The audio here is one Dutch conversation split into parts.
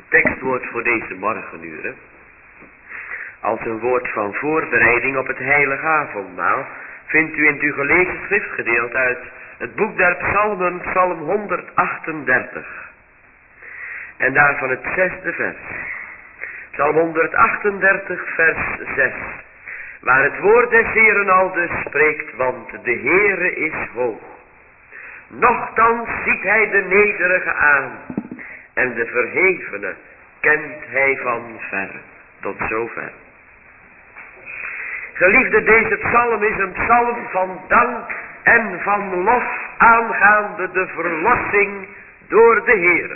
tekstwoord voor deze morgenuren, als een woord van voorbereiding op het heilige avondmaal, vindt u in het u gelezen schriftgedeelte uit het boek der Psalmen, Psalm 138. En daarvan het 6e vers. Psalm 138, vers 6. Waar het woord des Heeren aldus spreekt, want de Heere is hoog. Nochtans ziet hij de nederige aan, en de verhevene kent hij van ver. Tot zover. Geliefde, deze psalm is een psalm van dank en van lof aangaande de verlossing door de Heere.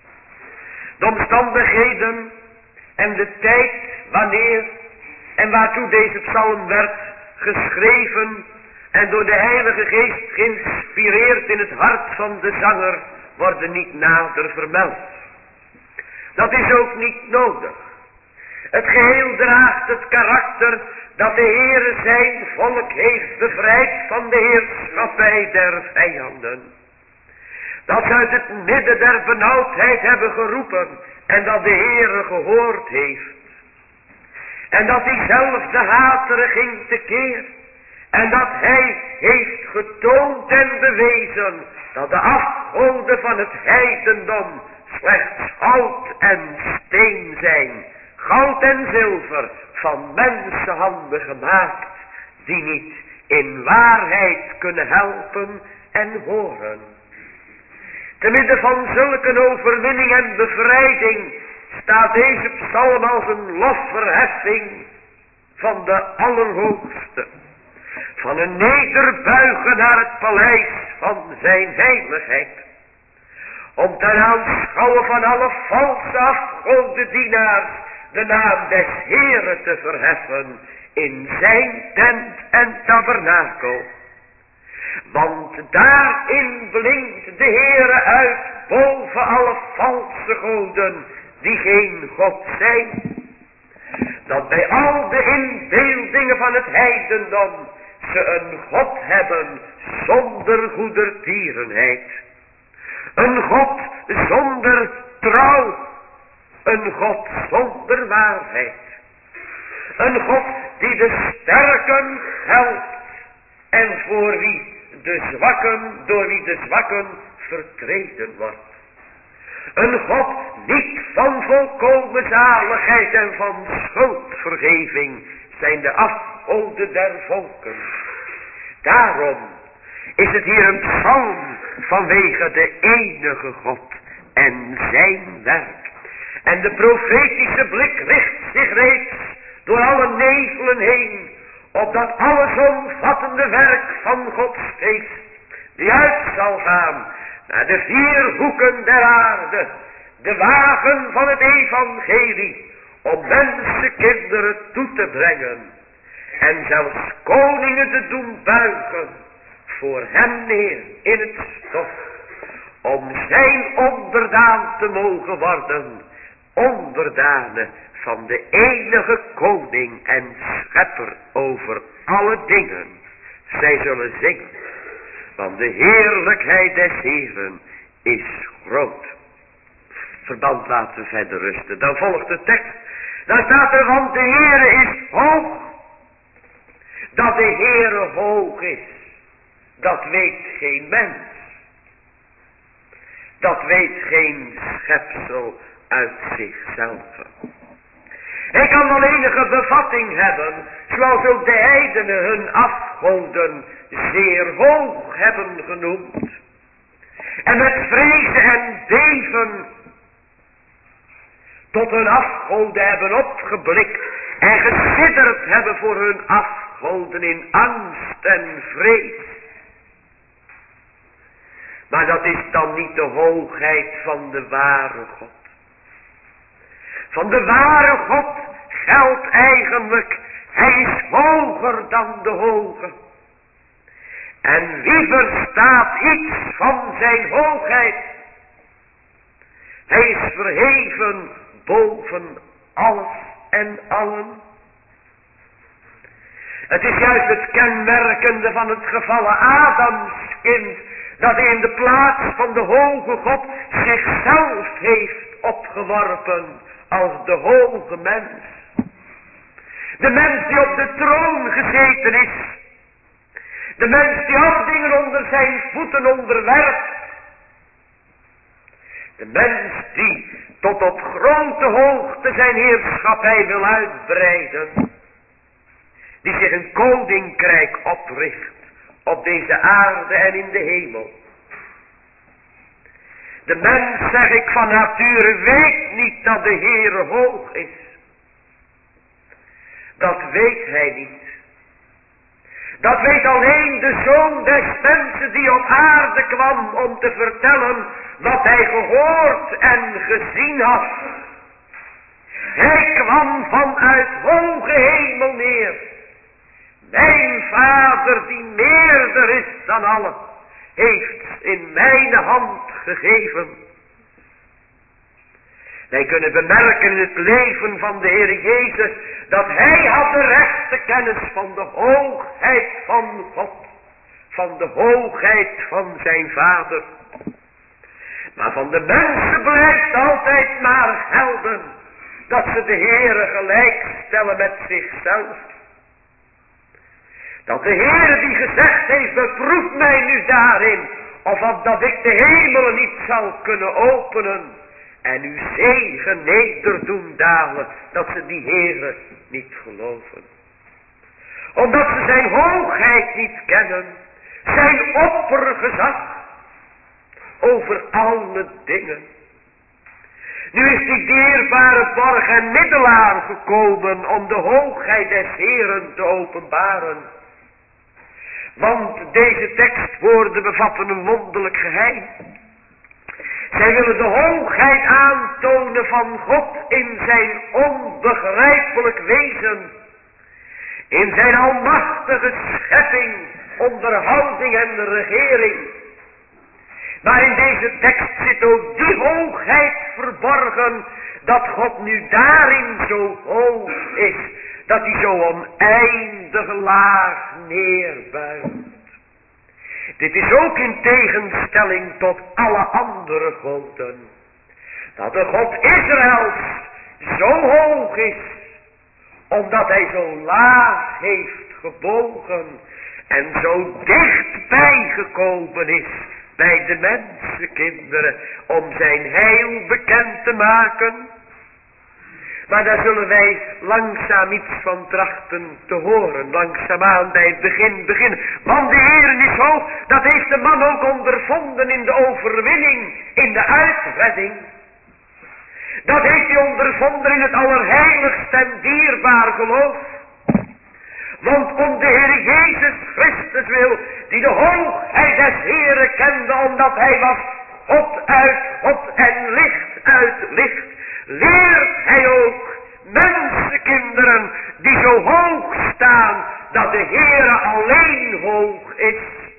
De omstandigheden en de tijd wanneer en waartoe deze psalm werd geschreven en door de Heilige Geest geïnspireerd in het hart van de zanger worden niet nader vermeld. Dat is ook niet nodig. Het geheel draagt het karakter dat de Heere zijn volk heeft bevrijd van de heerschappij der vijanden. Dat ze uit het midden der benauwdheid hebben geroepen en dat de Heere gehoord heeft. En dat diezelfde hatere ging tekeer. En dat hij heeft getoond en bewezen dat de afgoden van het heidendom slechts goud en steen zijn. Goud en zilver van mensenhanden gemaakt, die niet in waarheid kunnen helpen en horen. Te midden van zulke overwinning en bevrijding staat deze psalm als een lofverheffing van de Allerhoogste. Van een nederbuigen naar het paleis van zijn heiligheid. Om ten aanschouwen van alle valse afgodendienaars de naam des Heeren te verheffen in zijn tent en tabernakel. Want daarin blinkt de Heere uit boven alle valse goden die geen God zijn. Dat bij al de inbeeldingen van het heidendom ze een God hebben zonder goedertierenheid. Een God zonder trouw. Een God zonder waarheid. Een God die de sterken helpt en voor wie de zwakken, door wie de zwakken vertreden wordt. Een God niet van volkomen zaligheid en van schuldvergeving zijn de afgoden der volken. Daarom is het hier een psalm vanwege de enige God en zijn werk. En de profetische blik richt zich reeds door alle nevelen heen op dat allesomvattende werk van Gods geest, die uit zal gaan naar de 4 hoeken der aarde, de wagen van het evangelie, om mensenkinderen toe te brengen en zelfs koningen te doen buigen voor hem neer in het stof, om zijn onderdaan te mogen worden, onderdanen van de enige koning en schepper over alle dingen. Zij zullen zingen, want de heerlijkheid des Heeren is groot. Verband laten we verder rusten. Dan volgt de tekst. Dan staat er, want de Heere is hoog. Dat de Heere hoog is, dat weet geen mens. Dat weet geen schepsel uit zichzelf. Hij kan wel enige bevatting hebben, zoals ook de heidenen hun afgoden zeer hoog hebben genoemd. En met vrezen en beven tot hun afgoden hebben opgeblikt en gesidderd hebben voor hun afgoden in angst en vrees. Maar dat is dan niet de hoogheid van de ware God. Van de ware God geldt eigenlijk, hij is hoger dan de hoge. En wie verstaat iets van zijn hoogheid? Hij is verheven boven alles en allen. Het is juist het kenmerkende van het gevallen Adamskind, dat hij in de plaats van de hoge God zichzelf heeft opgeworpen als de hoge mens. De mens die op de troon gezeten is. De mens die alle dingen onder zijn voeten onderwerpt. De mens die tot op grote hoogte zijn heerschappij wil uitbreiden. Die zich een koninkrijk opricht op deze aarde en in de hemel. De mens, zeg ik van nature, weet niet dat de Heere hoog is. Dat weet hij niet. Dat weet alleen de Zoon des mensen die op aarde kwam om te vertellen wat hij gehoord en gezien had. Hij kwam vanuit hoge hemel neer. Mijn Vader die meerder is dan allen, heeft in mijn hand gegeven. Wij kunnen bemerken in het leven van de Heer Jezus dat hij had de rechte kennis van de hoogheid van God, van de hoogheid van zijn Vader. Maar van de mensen blijft altijd maar gelden dat ze de Heere gelijk stellen met zichzelf. Dat de Heere die gezegd heeft, beproef mij nu daarin, of dat ik de hemelen niet zal kunnen openen en uw zegen neder doen dalen, dat ze die Heere niet geloven. Omdat ze zijn hoogheid niet kennen, zijn oppergezag over alle dingen. Nu is die dierbare borg en middelaar gekomen om de hoogheid des Heeren te openbaren. Want deze tekstwoorden bevatten een wonderlijk geheim. Zij willen de hoogheid aantonen van God in zijn onbegrijpelijk wezen. In zijn almachtige schepping, onderhouding en regering. Maar in deze tekst zit ook die hoogheid verborgen, dat God nu daarin zo hoog is, dat hij zo oneindig laag neerbuigt. Dit is ook in tegenstelling tot alle andere goden. Dat de God Israëls zo hoog is, omdat hij zo laag heeft gebogen en zo dichtbij gekomen is bij de mensenkinderen om zijn heil bekend te maken. Maar daar zullen wij langzaam iets van trachten te horen. Langzaamaan bij het begin beginnen. Want de Heer is hoog. Dat heeft de man ook ondervonden in de overwinning. In de uitredding. Dat heeft hij ondervonden in het allerheiligst en dierbaar geloof. Want om de Heer Jezus Christus wil. Die de hoogheid des Heeren kende. Omdat hij was God uit God en licht uit licht. Leert hij ook mensenkinderen die zo hoog staan dat de Heere alleen hoog is.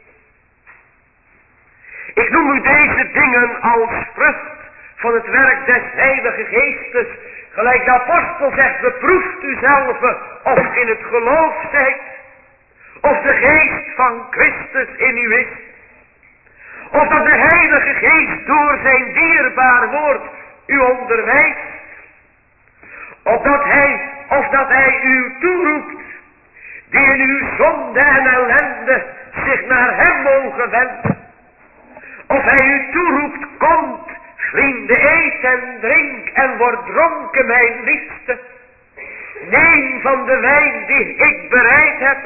Ik noem u deze dingen als vrucht van het werk des Heilige Geestes. Gelijk de apostel zegt, beproeft u zelf of in het geloof zijt, of de geest van Christus in u is. Of dat de Heilige Geest door zijn dierbaar woord u onderwijst. Of dat hij u toeroept, die in uw zonde en ellende zich naar hem mogen wenden. Of hij u toeroept, komt, vrienden, eet en drink en word dronken, mijn liefste. Neem van de wijn die ik bereid heb.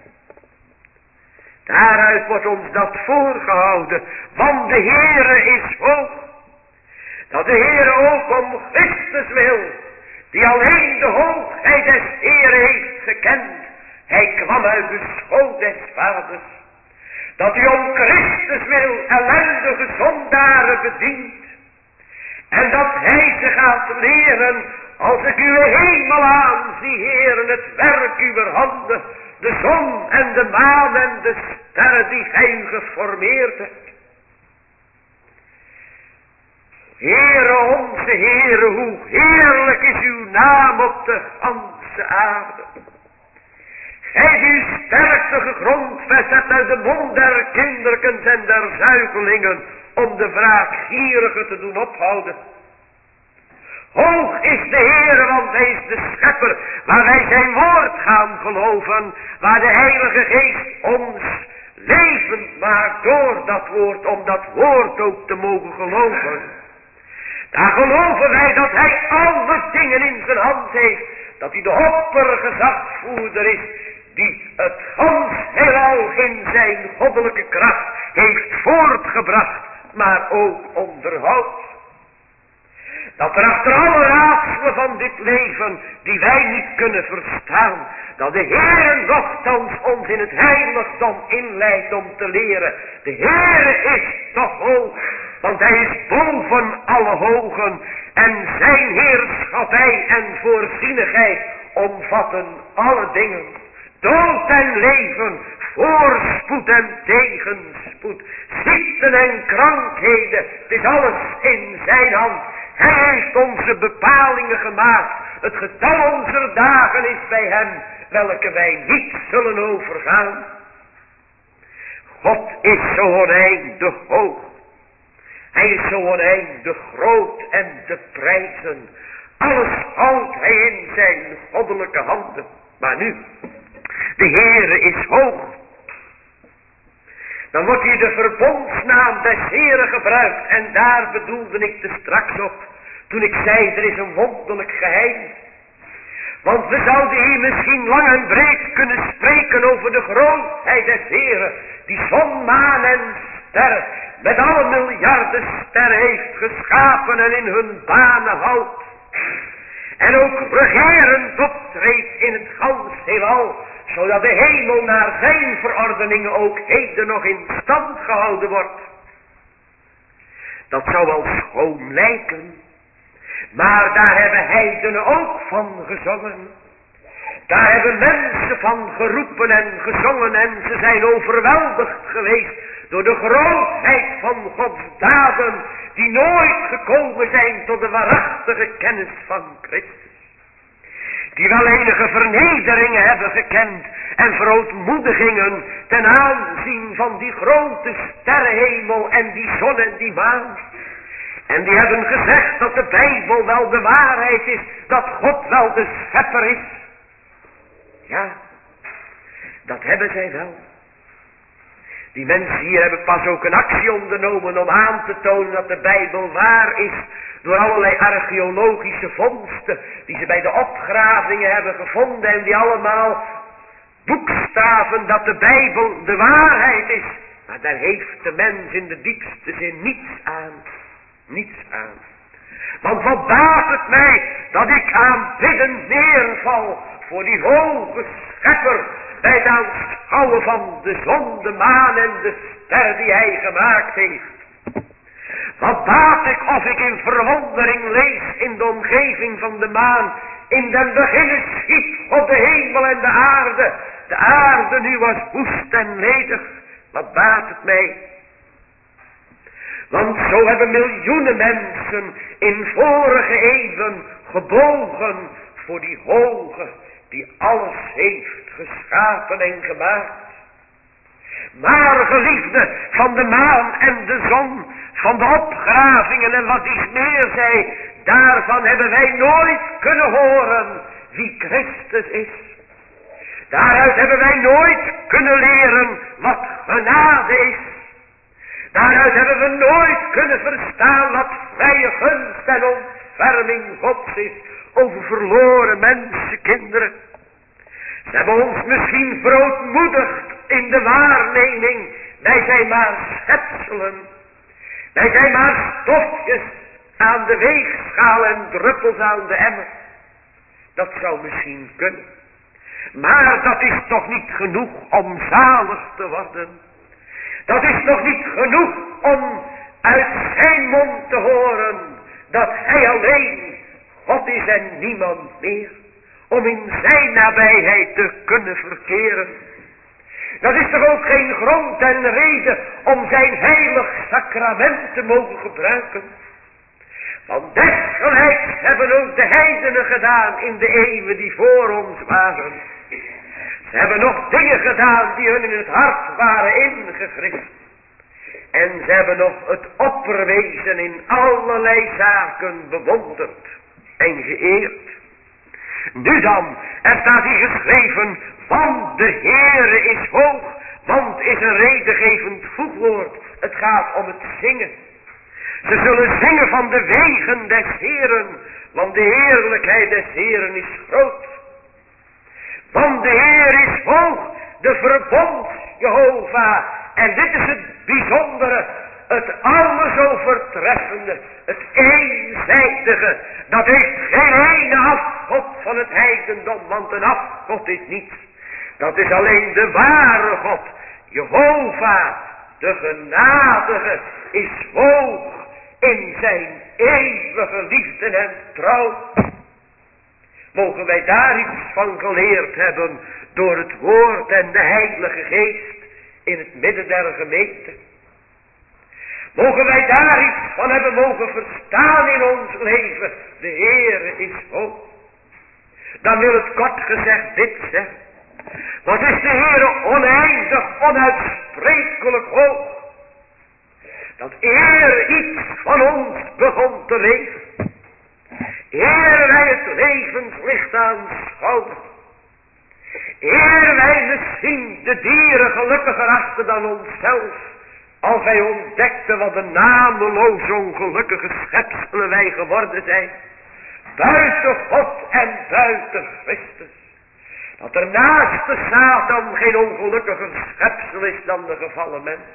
Daaruit wordt ons dat voorgehouden, want de Heere is hoog. Dat de Heere ook om Christus wil, die alleen de hoogheid des Heere heeft gekend. Hij kwam uit de schoot des Vaders. Dat hij om Christus wil ellendige zondaren bedient. En dat hij ze gaat leren, als ik uw hemel aanzie, Heeren, het werk uwer handen, de zon en de maan en de sterren die gij geformeerd hebt. Heere, onze Heere, hoe heerlijk is uw naam op de ganse aarde. Gij die uw sterkte gegrondvest hebt uit de mond der kinderkens en der zuigelingen, om de wraakgierige te doen ophouden. Hoog is de Heere, want hij is de schepper, waar wij zijn woord gaan geloven, waar de Heilige Geest ons levend maakt door dat woord, om dat woord ook te mogen geloven. Daar geloven wij dat hij alle dingen in zijn hand heeft, dat hij de oppergezagvoerder is, die het gans heelal in zijn goddelijke kracht heeft voortgebracht, maar ook onderhoudt. Dat er achter alle raadselen van dit leven, die wij niet kunnen verstaan, dat de Heere nochtans ons in het heiligdom inleidt om te leren. De Heere is toch hoog, want hij is boven alle hogen, en zijn heerschappij en voorzienigheid omvatten alle dingen. Dood en leven, voorspoed en tegenspoed, ziekten en krankheden, het is alles in zijn hand. Hij heeft onze bepalingen gemaakt. Het getal onze dagen is bij hem, welke wij niet zullen overgaan. God is zo oneindig hoog. Hij is zo oneindig groot en te prijzen. Alles houdt hij in zijn goddelijke handen. Maar nu, de Heere is hoog. Dan wordt hier de verbondsnaam des Heeren gebruikt. En daar bedoelde ik er straks op, toen ik zei, er is een wonderlijk geheim. Want we zouden hier misschien lang en breed kunnen spreken over de grootheid des Heeren, die zon, maan en sterren, met alle miljarden sterren heeft geschapen en in hun banen houdt. En ook regerend optreedt in het gans heelal, zodat de hemel naar zijn verordeningen ook heden nog in stand gehouden wordt. Dat zou wel schoon lijken, maar daar hebben heidenen ook van gezongen. Daar hebben mensen van geroepen en gezongen en ze zijn overweldigd geweest door de grootheid van Gods daden, die nooit gekomen zijn tot de waarachtige kennis van Christus. Die wel enige vernederingen hebben gekend en verootmoedigingen ten aanzien van die grote sterrenhemel en die zon en die maan. En die hebben gezegd dat de Bijbel wel de waarheid is, dat God wel de schepper is. Ja, dat hebben zij wel. Die mensen hier hebben pas ook een actie ondernomen om aan te tonen dat de Bijbel waar is, door allerlei archeologische vondsten die ze bij de opgravingen hebben gevonden en die allemaal boekstaven dat de Bijbel de waarheid is. Maar daar heeft de mens in de diepste zin niets aan. Niets aan. Want wat baat het mij dat ik aanbiddend neerval voor die hoge schepper bij het aanschouwen van de zon, de maan en de ster die hij gemaakt heeft. Wat baat ik of ik in verwondering lees in de omgeving van de maan. In den beginne schiep op de hemel en de aarde. De aarde nu was woest en ledig. Wat baat het mij? Want zo hebben miljoenen mensen in vorige eeuwen gebogen voor die hoge die alles heeft geschapen en gemaakt. Maar geliefde, van de maan en de zon, van de opgravingen en wat iets meer zij, daarvan hebben wij nooit kunnen horen wie Christus is. Daaruit hebben wij nooit kunnen leren wat genade is. Daaruit hebben we nooit kunnen verstaan wat vrije gunst en ontferming Gods is over verloren mensenkinderen. Ze hebben ons misschien verootmoedigd in de waarneming. Wij zijn maar schepselen. Wij zijn maar stofjes aan de weegschaal en druppels aan de emmer. Dat zou misschien kunnen. Maar dat is toch niet genoeg om zalig te worden. Dat is nog niet genoeg om uit zijn mond te horen dat hij alleen God is en niemand meer. Om in zijn nabijheid te kunnen verkeren. Dat is toch ook geen grond en reden om zijn heilig sacrament te mogen gebruiken. Want desgelijks hebben ook de heidenen gedaan in de eeuwen die voor ons waren. Ze hebben nog dingen gedaan die hun in het hart waren ingegrift. En ze hebben nog het opperwezen in allerlei zaken bewonderd. en geëerd. Nu dan, er staat hier geschreven, want de Heere is hoog, want is een redengevend voegwoord. Het gaat om het zingen. Ze zullen zingen van de wegen des Heeren, want de heerlijkheid des Heeren is groot. Want de Heer is hoog, de verbond Jehovah. En dit is het bijzondere, het alles overtreffende, het eenzijdige. Dat heeft geen ene afgod van het heidendom, want een afgod is niets. Dat is alleen de ware God, Jehovah, de genadige, is hoog in zijn eeuwige liefde en trouw. Mogen wij daar iets van geleerd hebben door het woord en de Heilige Geest in het midden der gemeente. Mogen wij daar iets van hebben mogen verstaan in ons leven. De Heere is hoog. Dan wil het kort gezegd dit zeggen. Wat is de Heere oneindig, onuitsprekelijk hoog. Dat eer iets van ons begon te leven. Eer wij het levenslicht aanschouwen. Eer wij misschien de dieren gelukkiger achten dan onszelf. Als wij ontdekten wat een nameloos ongelukkige schepselen wij geworden zijn. Buiten God en buiten Christus. Dat er naast de Satan geen ongelukkiger schepsel is dan de gevallen mens.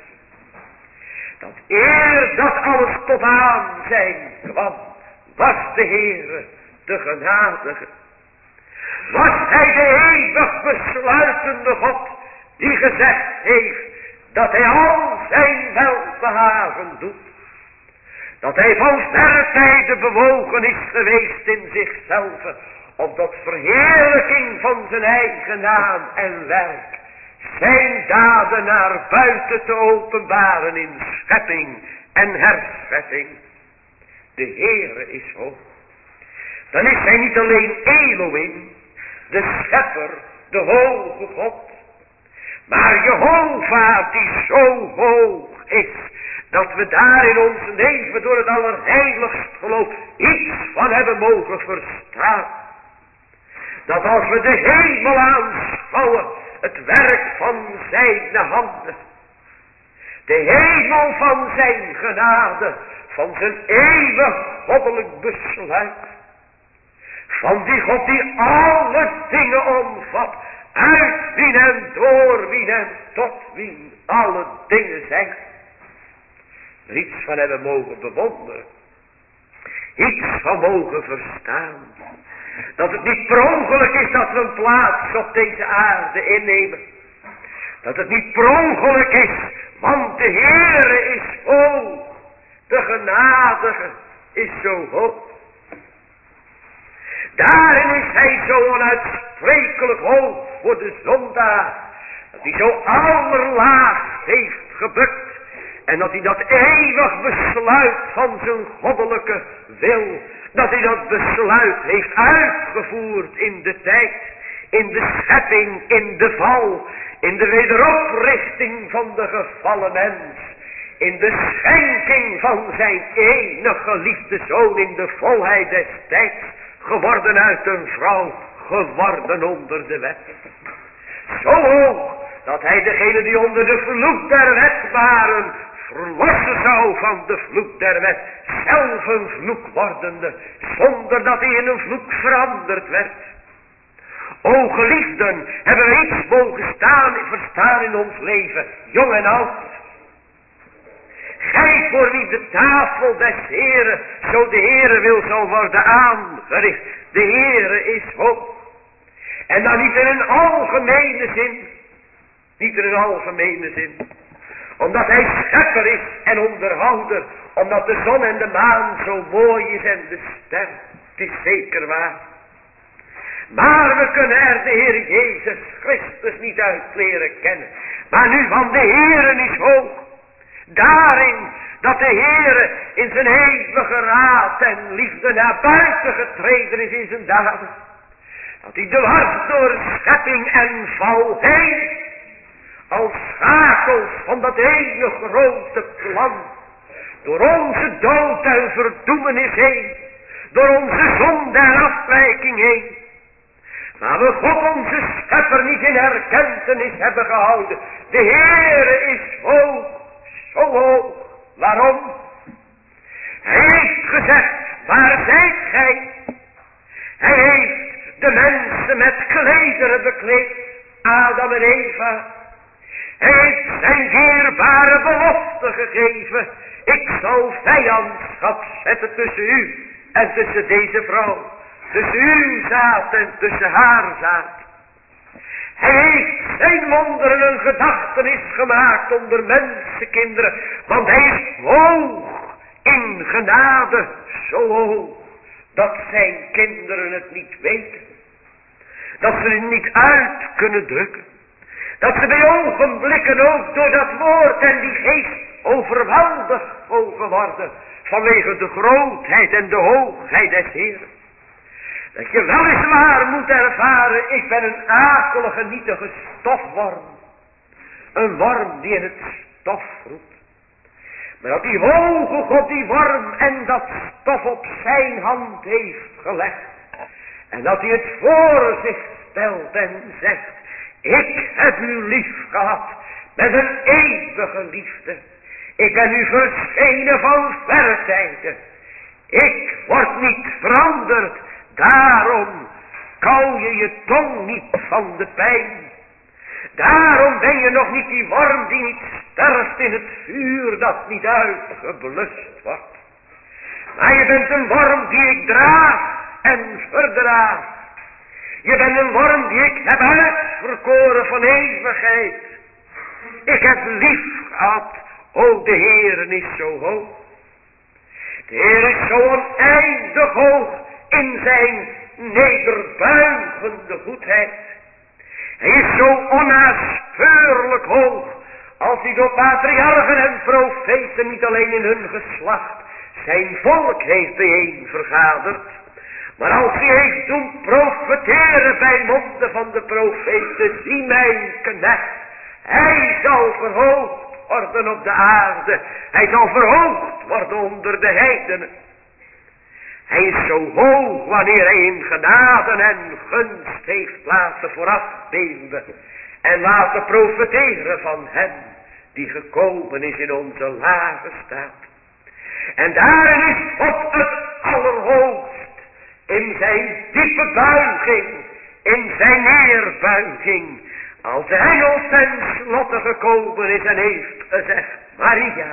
Dat eer dat alles tot aanzijn kwam, was de Heere de genadige. Was hij de eeuwig besluitende God die gezegd heeft dat hij al zijn welbehagen doet. Dat hij van verre tijden bewogen is geweest in zichzelf om tot verheerlijking van zijn eigen naam en werk zijn daden naar buiten te openbaren in schepping en herschepping. De Heere is hoog. Dan is hij niet alleen Elohim, de schepper, de hoge God, maar Jehovah die zo hoog is, dat we daar in ons leven door het allerheiligst geloof iets van hebben mogen verstaan. Dat als we de hemel aanschouwen, het werk van zijn handen, de hemel van zijn genade, van zijn eeuwig goddelijk besluit, van die God die alle dingen omvat, uit wie en door wie en tot wie alle dingen zijn. Er iets van hebben mogen bewonderen. Iets van mogen verstaan. Dat het niet per ongeluk is dat we een plaats op deze aarde innemen. Dat het niet per ongeluk is, want de Heere is hoog. De genadige is zo hoog. Daarin is hij zo onuitsprekelijk hoog voor de zondaar. Dat hij zo allerlaagst heeft gebukt. En dat hij dat eeuwig besluit van zijn goddelijke wil. Dat hij dat besluit heeft uitgevoerd in de tijd. In de schepping, in de val. In de wederoprichting van de gevallen mens. In de schenking van zijn enige geliefde zoon in de volheid des tijds. Geworden uit een vrouw, geworden onder de wet. Zo hoog dat hij degene die onder de vloek der wet waren, verlossen zou van de vloek der wet, zelf een vloek wordende, zonder dat hij in een vloek veranderd werd. O geliefden, hebben we iets mogen verstaan in ons leven, jong en oud. Gij voor wie de tafel des Heeren, zo de Heere wil, zal worden aangericht. De Heere is hoog. En dan niet in een algemene zin. Niet in een algemene zin. Omdat hij schepper is en onderhouder. Omdat de zon en de maan zo mooi is en de ster. Het is zeker waar. Maar we kunnen er de Heer Jezus Christus niet uit leren kennen. Maar nu van de Heere is hoog. Daarin dat de Heere in zijn eeuwige raad en liefde naar buiten getreden is in zijn daden. Dat hij dwars door schepping en val heen, als schakels van dat ene grote plan, door onze dood en verdoemenis heen, door onze zonde en afwijking heen. Maar we God onze schepper niet in herkentenis hebben gehouden. De Heere is hoog, zo hoog. Waarom? Hij heeft gezegd, waar zijt gij? Hij heeft de mensen met klederen bekleed, Adam en Eva. Hij heeft zijn dierbare belofte gegeven. Ik zal vijandschap zetten tussen u en tussen deze vrouw. Tussen uw zaad en tussen haar zaad. Hij heeft zijn wonderen een gedachtenis gemaakt onder mensenkinderen. Want hij is hoog in genade, zo hoog, dat zijn kinderen het niet weten. Dat ze het niet uit kunnen drukken. Dat ze bij ogenblikken ook door dat woord en die geest overweldigd mogen worden. Vanwege de grootheid en de hoogheid des Heeren. Dat je weliswaar moet ervaren, ik ben een akelige, nietige stofworm. Een worm die in het stof roept. Maar dat die hoge God die worm en dat stof op zijn hand heeft gelegd. En dat hij het voor zich stelt en zegt, ik heb u lief gehad met een eeuwige liefde. Ik ben u verschenen van verre tijden. Ik word niet veranderd. Daarom kauw je je tong niet van de pijn. Daarom ben je nog niet die worm die niet sterft in het vuur dat niet uitgeblust wordt. Maar je bent een worm die ik draag en verdraag. Je bent een worm die ik heb uitverkoren van eeuwigheid. Ik heb lief gehad. O, de Heer is zo hoog. De Heer is zo oneindig hoog in zijn nederbuigende goedheid. Hij is zo onnaspeurlijk hoog als hij door patriarchen en profeten niet alleen in hun geslacht zijn volk heeft bijeen vergaderd, maar als hij heeft doen profeteren bij monden van de profeten, zie mijn knecht, hij zal verhoogd worden op de aarde, hij zal verhoogd worden onder de heidenen. Hij is zo hoog wanneer hij in genade en gunst heeft laten voorafbeelden en laten profeteren van hem die gekomen is in onze lage staat. En daarin is God het allerhoogst in zijn diepe buiging, in zijn neerbuiging, als de engel ten slotte gekomen is en heeft gezegd, Maria,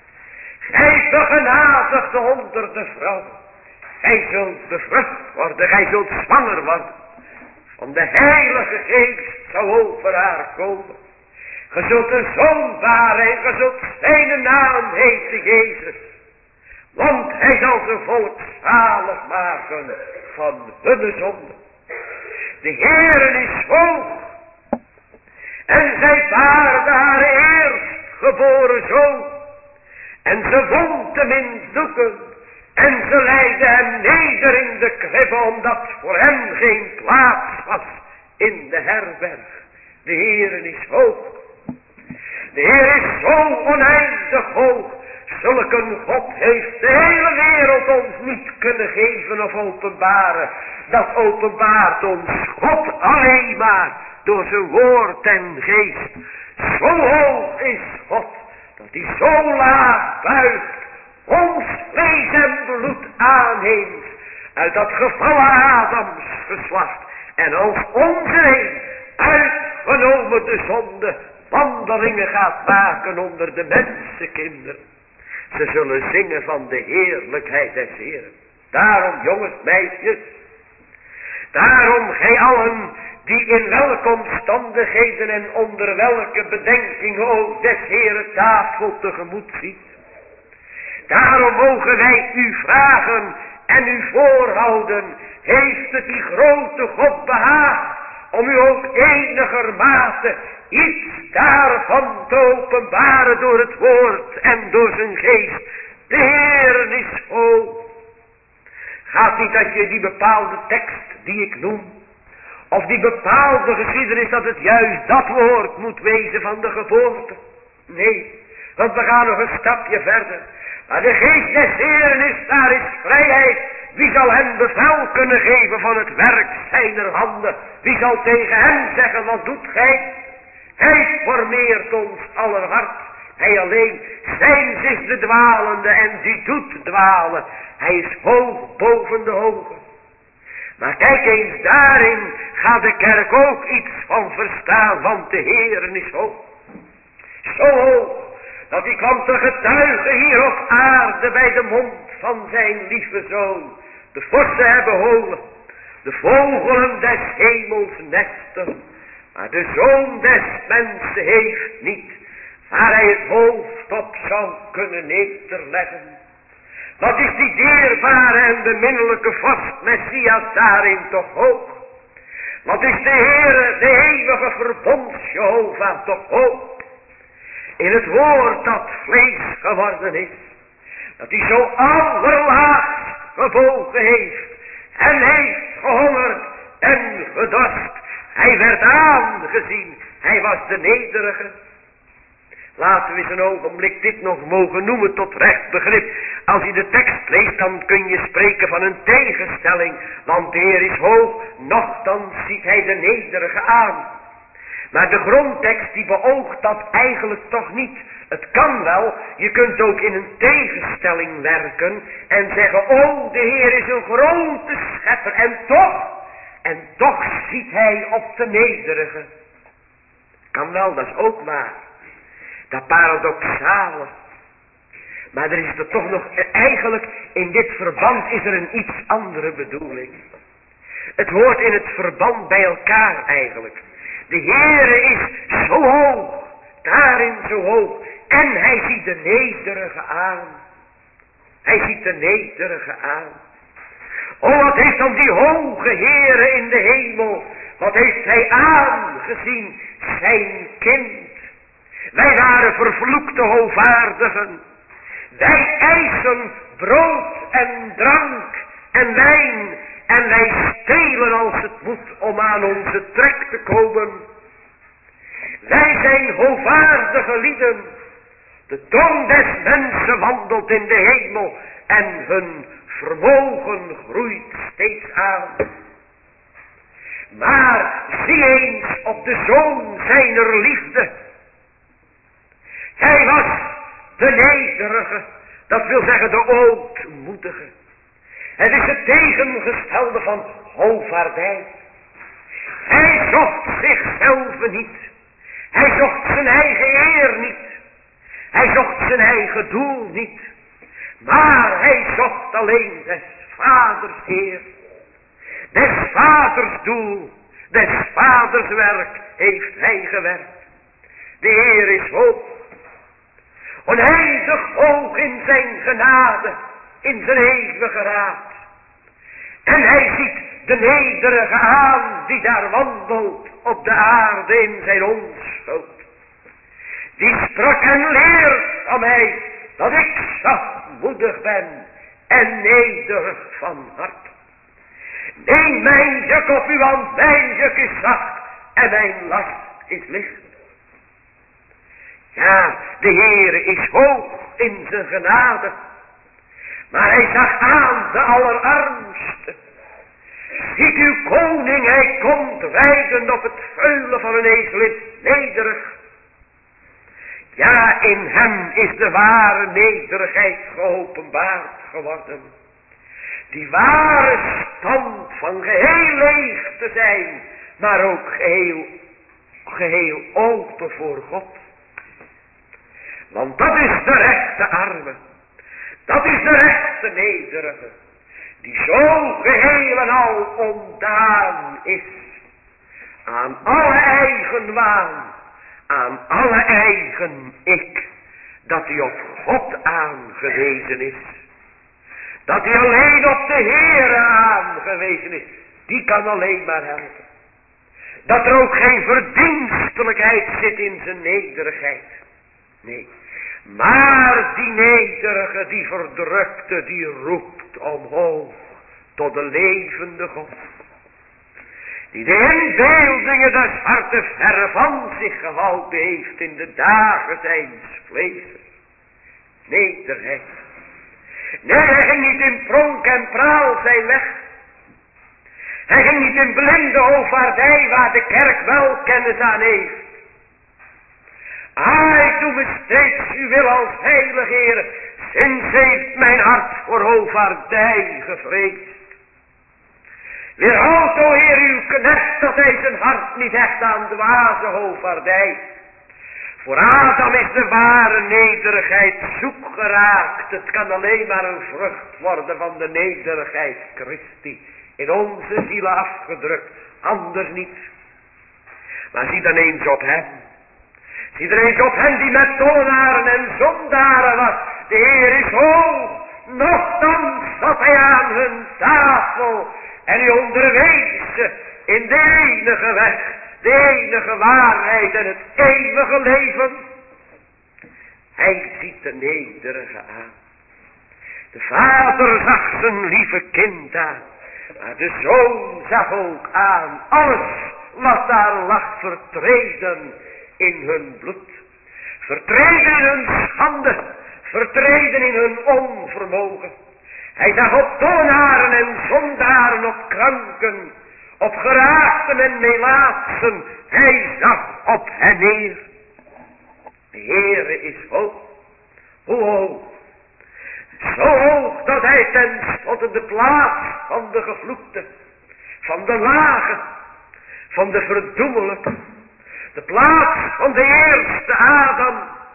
gij begenadigde onder de vrouwen. Gij zult bevrucht worden, gij zult zwanger worden. Van de Heilige Geest zal over haar komen. Ge zult een zoon baren en ge zult zijn naam heten Jezus. Want hij zal zijn volk zalig maken van hun zonde. De Heere is hoog. En zij baarde haar eerstgeboren zoon. En ze wond hem in doeken. En ze leidde hem neder in de kribbe, omdat voor hem geen plaats was in de herberg. De Heer is hoog. De Heer is zo oneindig hoog. Zulk een God heeft de hele wereld ons niet kunnen geven of openbaren. Dat openbaart ons God alleen maar door zijn woord en geest. Zo hoog is God, dat hij zo laag buigt. Ons vlees en bloed aanneemt uit dat gevallen Adams geslacht. En als onze uitgenomen de zonde wandelingen gaat maken onder de mensenkinderen. Ze zullen zingen van de heerlijkheid des Heeren. Daarom jongens, meisjes. Daarom gij allen die in welke omstandigheden en onder welke bedenkingen ook des Heeren tafel tegemoet ziet. Daarom mogen wij u vragen en u voorhouden, heeft het die grote God behaagd om u ook enigermate iets daarvan te openbaren door het woord en door zijn geest. De Heer is hoog. Gaat niet dat je die bepaalde tekst die ik noem, of die bepaalde geschiedenis, dat het juist dat woord moet wezen van de geboorte. Nee, want we gaan nog een stapje verder. Maar de geest des Heeren is, daar is vrijheid. Wie zal hem bevel kunnen geven van het werk zijner handen? Wie zal tegen hem zeggen, wat doet gij? Hij formeert ons aller hart. Hij alleen, zijns is de dwalende en die doet dwalen. Hij is hoog boven de hoge. Maar kijk eens, daarin gaat de kerk ook iets van verstaan, want de Heer is hoog. Zo hoog, dat hij kwam te getuigen hier op aarde bij de mond van zijn lieve Zoon. De vossen hebben holen, de vogelen des hemels nesten, maar de Zoon des mensen heeft niet, waar hij het hoofd op zou kunnen nederleggen. Wat is die dierbare en beminnelijke vorst Messias daarin toch hoog? Wat is de Heere, de eeuwige verbonds Jehovah toch hoog? In het woord dat vlees geworden is, dat hij zo allerlaagst gebogen heeft en heeft gehongerd en gedorst. Hij werd aangezien, hij was de nederige. Laten we eens een ogenblik dit nog mogen noemen tot recht begrip. Als je de tekst leest, dan kun je spreken van een tegenstelling. Want de Heer is hoog, nochtans ziet hij de nederige aan. Maar de grondtekst die beoogt dat eigenlijk toch niet. Het kan wel, je kunt ook in een tegenstelling werken en zeggen, oh, de Heer is een grote schepper en toch ziet hij op de nederige. Kan wel, dat is ook waar. Dat paradoxale. Maar er is er toch nog, eigenlijk in dit verband is er een iets andere bedoeling. Het hoort in het verband bij elkaar eigenlijk. De Heere is zo hoog, daarin zo hoog. En hij ziet de nederige aan. Hij ziet de nederige aan. Oh, wat heeft dan die hoge Heere in de hemel, wat heeft hij aangezien? Zijn kind. Wij waren vervloekte hoogvaardigen. Wij eisen brood en drank en wijn. En wij stelen als het moet om aan onze trek te komen. Wij zijn hoogvaardige lieden. De troon des mensen wandelt in de hemel. En hun vermogen groeit steeds aan. Maar zie eens op de Zoon zijner liefde. Hij was de nederige, dat wil zeggen de ootmoedige. Het is het tegengestelde van hoogvaardij. Hij zocht zichzelf niet. Hij zocht zijn eigen eer niet. Hij zocht zijn eigen doel niet. Maar hij zocht alleen des vaders eer. Des vaders doel, des vaders werk heeft hij gewerkt. De Heer is hoog. Oneindig hoog in zijn genade, in zijn eeuwige raad. En hij ziet de nederige aan die daar wandelt op de aarde in zijn onschuld. Die sprak en leert van mij dat ik zachtmoedig ben en nederig van hart. Neem mijn juk op u, want mijn juk is zacht en mijn last is licht. Ja, de Heere is hoog in zijn genade. Maar hij zag aan de allerarmste. Ziet uw koning, hij komt rijden op het veulen van een ezelin, nederig. Ja, in hem is de ware nederigheid geopenbaard geworden. Die ware stand van geheel leeg te zijn, maar ook geheel open voor God. Want dat is de rechte arme. Dat is de rechte nederige. Die zo geheel en al ontdaan is. Aan alle eigen waan. Aan alle eigen ik. Dat hij op God aangewezen is. Dat hij alleen op de Heere aangewezen is. Die kan alleen maar helpen. Dat er ook geen verdienstelijkheid zit in zijn nederigheid. Nee. Maar die nederige, die verdrukte, die roept omhoog tot de levende God. Die de inbeeldingen des harte verre van zich gehouden heeft in de dagen zijns vlees. Nederigheid. Nee, hij ging niet in pronk en praal zijn weg. Hij ging niet in blinde hoofdvaardij waar de kerk wel kennis aan heeft. Ik doe me steeds uw wil als heilige Heer. Sinds heeft mijn hart voor hoofdvaardij gevreesd. Weerhoud, o Heer, uw knecht, dat hij zijn hart niet hecht aan dwaze hoofdvaardij. Voor Adam is de ware nederigheid zoek geraakt. Het kan alleen maar een vrucht worden van de nederigheid Christi. In onze zielen afgedrukt, anders niet. Maar zie dan eens op hem. Zie er eens op hem die met tollenaren en zondaren was. De Heer is hoog, nochtans zat hij aan hun tafel. En hij onderwees ze in de enige weg, de enige waarheid en het eeuwige leven. Hij ziet de nederige aan. De vader zag zijn lieve kind aan. Maar de zoon zag ook aan alles wat daar lag vertreden in hun bloed. Vertreden in hun schande. Vertreden in hun onvermogen. Hij zag op tollenaren en zondaren, op kranken, op geraakten en melaatsen. Hij zag op hen neer. De Heere is hoog. Hoe hoog? Zo hoog dat hij ten slotte de plaats van de gevloekte, van de lage, van de verdoemelijke, de plaats van de eerste Adam,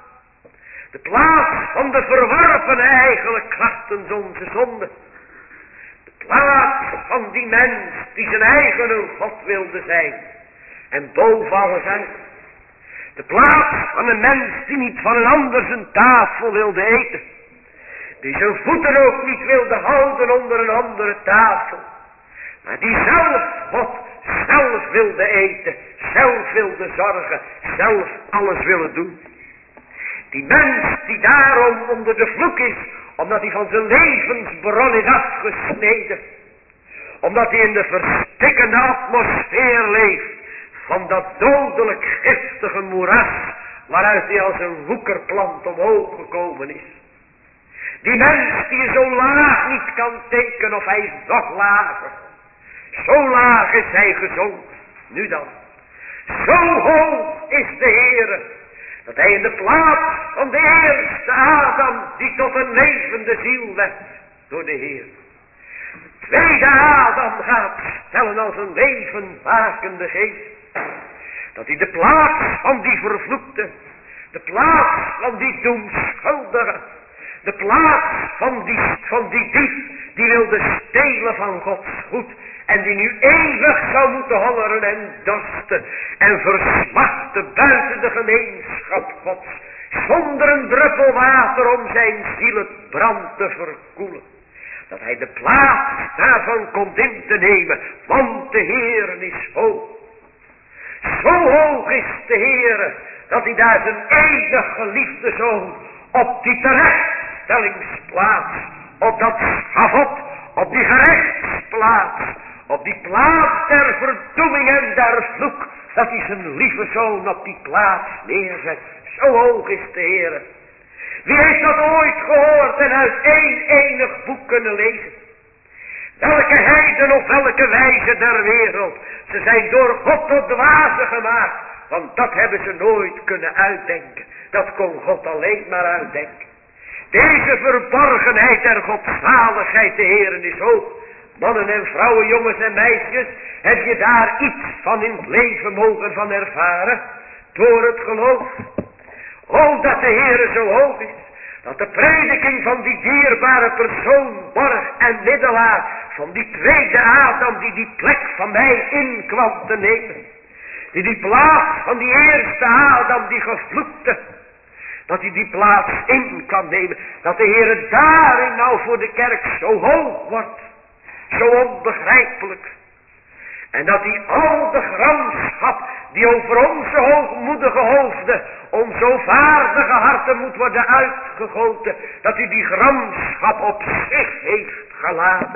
de plaats van de verworpen eigenlijk krachtens onze zonde, de plaats van die mens die zijn eigen God wilde zijn en boven alles uit, de plaats van een mens die niet van een ander zijn tafel wilde eten, die zijn voeten ook niet wilde houden onder een andere tafel. Maar die zelf God, zelf wilde eten, zelf wilde zorgen, zelf alles willen doen. Die mens die daarom onder de vloek is, omdat hij van zijn levensbron is afgesneden. Omdat hij in de verstikkende atmosfeer leeft van dat dodelijk giftige moeras waaruit hij als een woekerplant omhoog gekomen is. Die mens die zo laag niet kan tekenen of hij is nog lager. Zo laag is hij gezonken. Nu dan. Zo hoog is de Heere. Dat hij in de plaats van de eerste Adam die tot een levende ziel werd door de Heer. De tweede Adam gaat stellen als een levendmakende geest. Dat hij de plaats van die vervloekte. De plaats van die doemschuldige. De plaats van die dief die wilde stelen van Gods goed. En die nu eeuwig zou moeten hongeren en dorsten. En versmachten buiten de gemeenschap Gods. Zonder een druppel water om zijn ziel het brand te verkoelen. Dat hij de plaats daarvan komt in te nemen. Want de Heer is hoog. Zo hoog is de Heer. Dat hij daar zijn eeuwig geliefde zoon op die terechtstellingsplaats, op dat schavot, op die gerechtsplaats, op die plaats der verdoeming en der vloek, dat hij zijn lieve zoon op die plaats neerzet. Zo hoog is de Heer. Wie heeft dat ooit gehoord en uit één enig boek kunnen lezen? Welke heiden of welke wijze der wereld, ze zijn door God tot dwazen gemaakt, want dat hebben ze nooit kunnen uitdenken. Dat kon God alleen maar uitdenken. Deze verborgenheid der godzaligheid, de Heer is hoog. Mannen en vrouwen, jongens en meisjes, heb je daar iets van in het leven mogen van ervaren? Door het geloof. O, dat de Heer zo hoog is. Dat de prediking van die dierbare persoon, borg en middelaar, van die tweede Adam die die plek van mij in kwam te nemen. Die plaats van die eerste Adam die gevloekte. Dat hij die plaats in kan nemen. Dat de Heer daarin nou voor de kerk zo hoog wordt. Zo onbegrijpelijk. En dat hij al de gramschap die over onze hoogmoedige hoofden, om zo vaardige harten moet worden uitgegoten. Dat hij die gramschap op zich heeft geladen.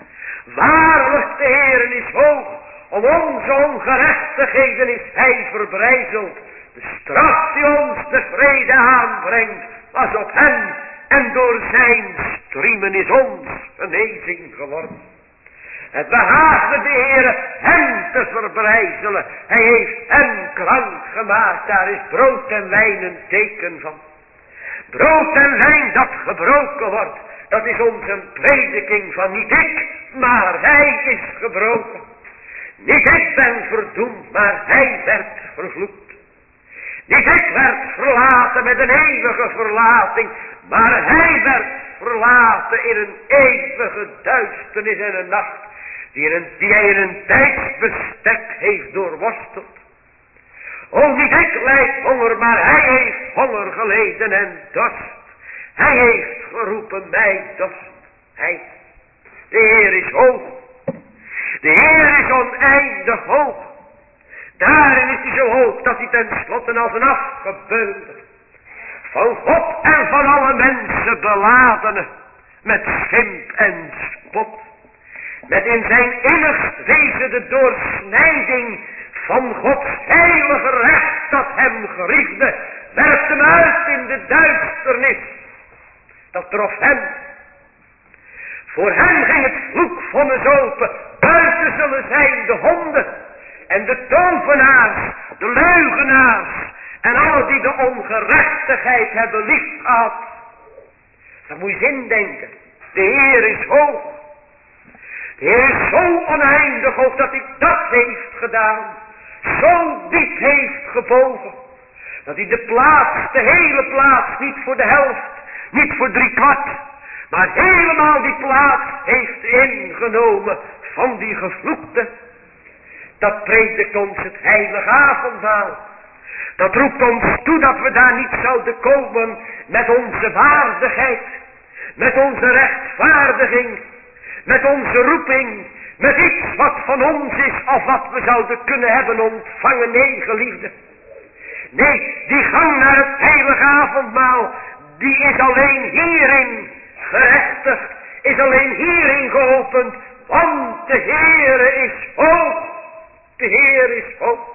Waarlijk de Heer is hoog. Om onze ongerechtigheden is hij verbrijzeld. De straf die ons de vrede aanbrengt, was op hem En door zijn striemen is ons genezing geworden. Het behaagde de Heere hem te verbrijzelen. Hij heeft hem krank gemaakt. Daar is brood en wijn een teken van. Brood en wijn dat gebroken wordt. Dat is onze prediking van niet ik, maar hij is gebroken. Niet ik ben verdoemd, maar hij werd vervloekt. Niet ik werd verlaten met een eeuwige verlating, maar hij werd verlaten in een eeuwige duisternis en een nacht, die hij in een tijdsbestek heeft doorworsteld. O, niet ik lijd honger, maar hij heeft honger geleden en dorst. Hij heeft geroepen, mij dorst. Hij, de Heer is hoog. De Heer is oneindig hoog. Daarin is hij zo hoog dat hij tenslotte als een afgebeelde van God en van alle mensen beladene met schimp en spot, met in zijn innigst wezen de doorsnijding van Gods heilige recht dat hem geriefde, werpt hem uit in de duisternis. Dat trof hem. Voor hem ging het vloekvonnis open. Buiten zullen zijn de honden en de tovenaars, de leugenaars en alle die de ongerechtigheid hebben liefgehad. Daar moet je in denken. De Heer is hoog. De Heer is zo oneindig hoog dat hij dat heeft gedaan. Zo diep heeft gebogen. Dat hij de plaats, de hele plaats, niet voor de helft, niet voor 3/4, maar helemaal die plaats heeft ingenomen van die gevloekte. Dat predikt ons het heilige avondmaal. Dat roept ons toe dat we daar niet zouden komen met onze waardigheid, met onze rechtvaardiging, met onze roeping, met iets wat van ons is of wat we zouden kunnen hebben ontvangen. Nee, geliefde. Nee, die gang naar het heilige avondmaal, die is alleen hierin gerechtigd, is alleen hierin geopend, want de Heere is hoog. De Heer is hoog.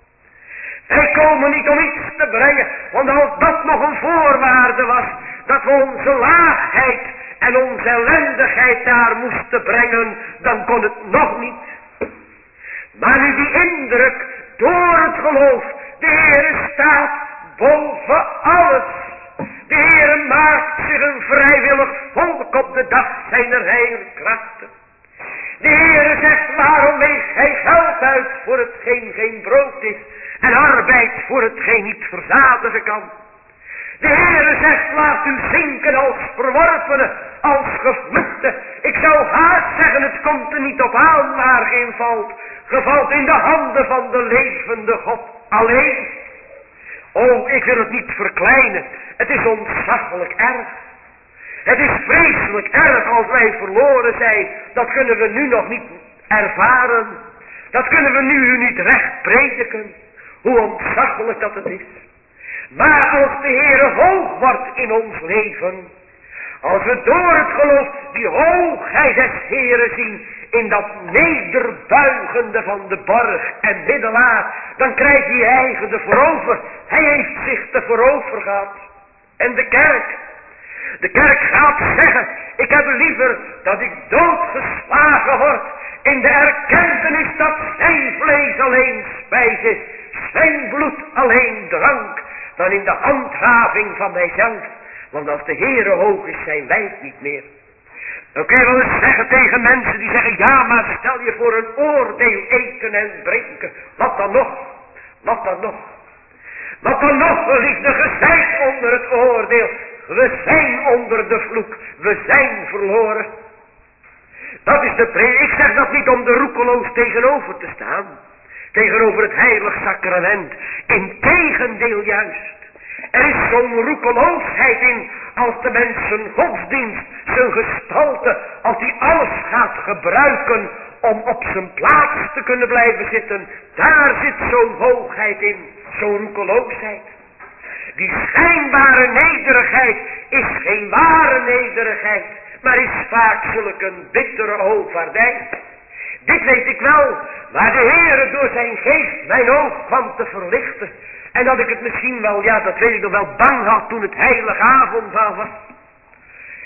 Wij komen niet om iets te brengen, want als dat nog een voorwaarde was, dat we onze laagheid en onze ellendigheid daar moesten brengen, dan kon het nog niet. Maar nu die indruk, door het geloof, de Heere staat boven alles. De Heere maakt zich een vrijwillig volk op de dag zijner heilige krachten. De Heere zegt, waarom weegt hij geld uit voor hetgeen geen brood is en arbeid voor hetgeen niet verzadigen kan. De Heere zegt, laat u zinken als verworpene, als gevluchte. Ik zou haast zeggen, het komt er niet op aan waar geen valt. Ge valt in de handen van de levende God alleen. Oh, ik wil het niet verkleinen. Het is ontzaglijk erg. Het is vreselijk erg als wij verloren zijn. Dat kunnen we nu nog niet ervaren. Dat kunnen we nu niet recht prediken. Hoe ontzaglijk dat het is. Maar als de Heere hoog wordt in ons leven. Als we door het geloof die hoogheid des Heeren zien. In dat nederbuigende van de borg en middelaar. Dan krijgt hij eigen de voorover. Hij heeft zich te voorover gehad. En de kerk. De kerk gaat zeggen, ik heb liever dat ik doodgeslagen word in de erkentenis dat zijn vlees alleen spijs is, zijn bloed alleen drank, dan in de handhaving van mijzelf. Want als de Heere hoog is, zijn wij het niet meer. Dan kun je wel eens zeggen tegen mensen die zeggen, ja, maar stel je voor een oordeel eten en drinken. Wat dan nog? Wat dan nog? Wat dan nog, geliefde, ge zijt onder het oordeel. We zijn onder de vloek. We zijn verloren. Dat is de ik zeg dat niet om er roekeloos tegenover te staan. Tegenover het heilig sacrament. Integendeel juist. Er is zo'n roekeloosheid in als de mens zijn godsdienst, zijn gestalte, als hij alles gaat gebruiken om op zijn plaats te kunnen blijven zitten. Daar zit zo'n hoogheid in, zo'n roekeloosheid. Die schijnbare nederigheid is geen ware nederigheid, maar is vaak zulk een bittere hoogvaardij. Dit weet ik wel, waar de Heere door zijn geest mijn oog kwam te verlichten. En dat ik het misschien wel, ja dat weet ik nog wel, bang had toen het heilige avondmaal was.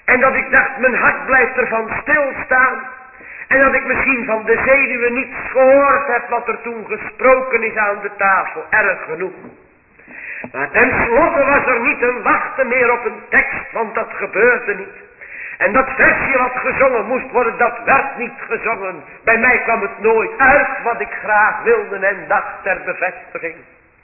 En dat ik dacht, mijn hart blijft ervan stilstaan. En dat ik misschien van de zenuwen niets gehoord heb wat er toen gesproken is aan de tafel. Erg genoeg. Maar tenslotte was er niet een wachten meer op een tekst, want dat gebeurde niet. En dat versje wat gezongen moest worden, dat werd niet gezongen. Bij mij kwam het nooit uit wat ik graag wilde en dacht ter bevestiging.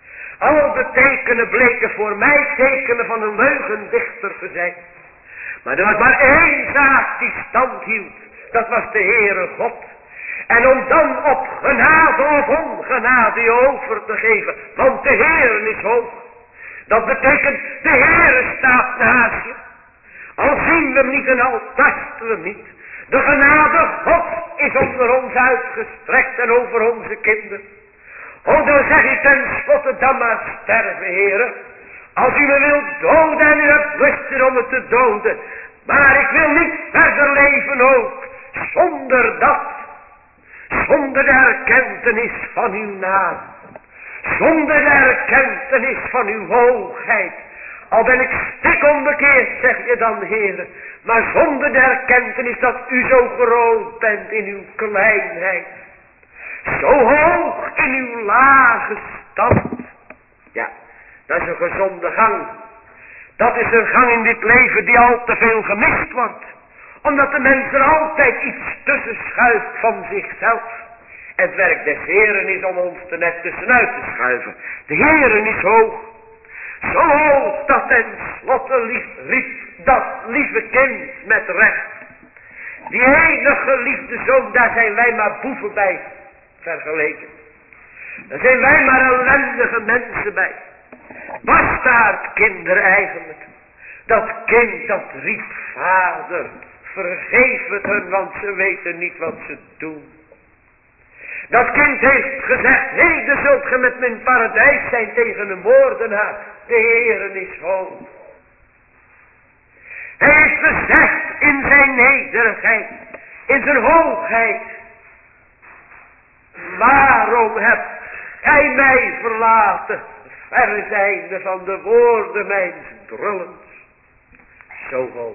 Al de tekenen bleken voor mij tekenen van een leugendichter te zijn. Maar er was maar één zaak die stand hield. Dat was de Heere God. En om dan op genade of ongenade je over te geven. Want de Heere is hoog. Dat betekent de Heere staat naast je. Al zien we hem niet en al tasten we hem niet. De genade God is onder ons uitgestrekt en over onze kinderen. O, dan zeg ik tenslotte dan maar sterven, Heere. Als u me wilt doden en u hebt lust om me te doden. Maar ik wil niet verder leven ook. Zonder dat. Zonder de erkentenis van uw naam. Zonder de erkentenis van uw hoogheid. Al ben ik stik onbekeerd, zeg je dan, Heere. Maar zonder de erkentenis dat u zo groot bent in uw kleinheid. Zo hoog in uw lage stand. Ja, dat is een gezonde gang. Dat is een gang in dit leven die al te veel gemist wordt. Omdat de mens er altijd iets tussen schuift van zichzelf. En het werk des Heeren is om ons er net tussenuit te schuiven. De Heeren is hoog. Zo hoog dat tenslotte riep dat lieve kind met recht. Die enige geliefde zoon, daar zijn wij maar boeven bij vergeleken. Daar zijn wij maar ellendige mensen bij. Bastaardkinderen eigenlijk. Dat kind dat riep, Vader, vergeef het hun, want ze weten niet wat ze doen. Dat kind heeft gezegd, heden zult ge met mijn paradijs zijn tegen een moordenaar. De Heere is hoog. Hij heeft gezegd in zijn nederigheid, in zijn hoogheid. Waarom hebt gij mij verlaten, verre zijnde van de woorden mijns drullens? Zo hoog.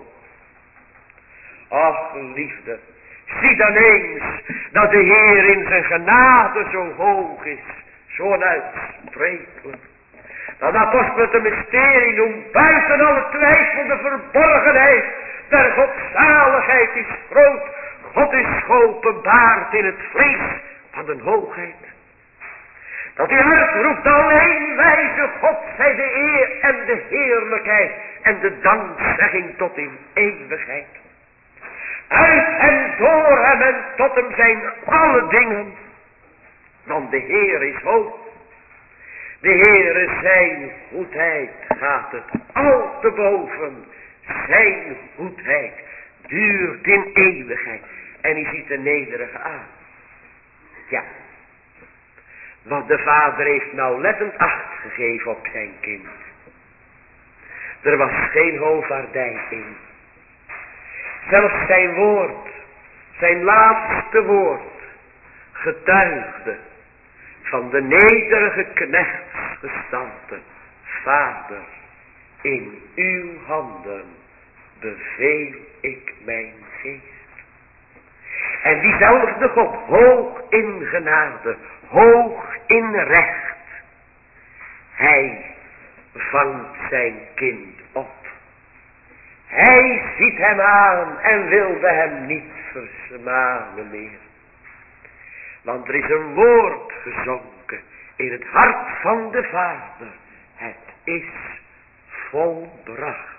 Ach, liefde, zie dan eens dat de Heer in zijn genade zo hoog is, zo onuitsprekelijk. Dat apostel het een mysterie noemt, buiten alle twijfel de verborgenheid der godzaligheid is groot. God is geopenbaard in het vlees van de hoogheid. Dat hij uitroept, alleen wijze God zij de eer en de heerlijkheid en de dankzegging tot in eeuwigheid. Uit en door hem en tot hem zijn alle dingen, want de Heer is hoog. De Heere zijn goedheid gaat het al te boven. Zijn goedheid duurt in eeuwigheid. En hij ziet de nederige aan. Ja. Want de vader heeft nauwlettend acht gegeven op zijn kind. Er was geen hoofdvaardij in. Zelfs zijn woord, zijn laatste woord, getuigde van de nederige knechtsgestalte. Vader, in uw handen beveel ik mijn geest. En diezelfde God, hoog in genade, hoog in recht. Hij vangt zijn kind op. Hij ziet hem aan en wilde hem niet versmaden meer. Want er is een woord gezonken in het hart van de Vader. Het is volbracht.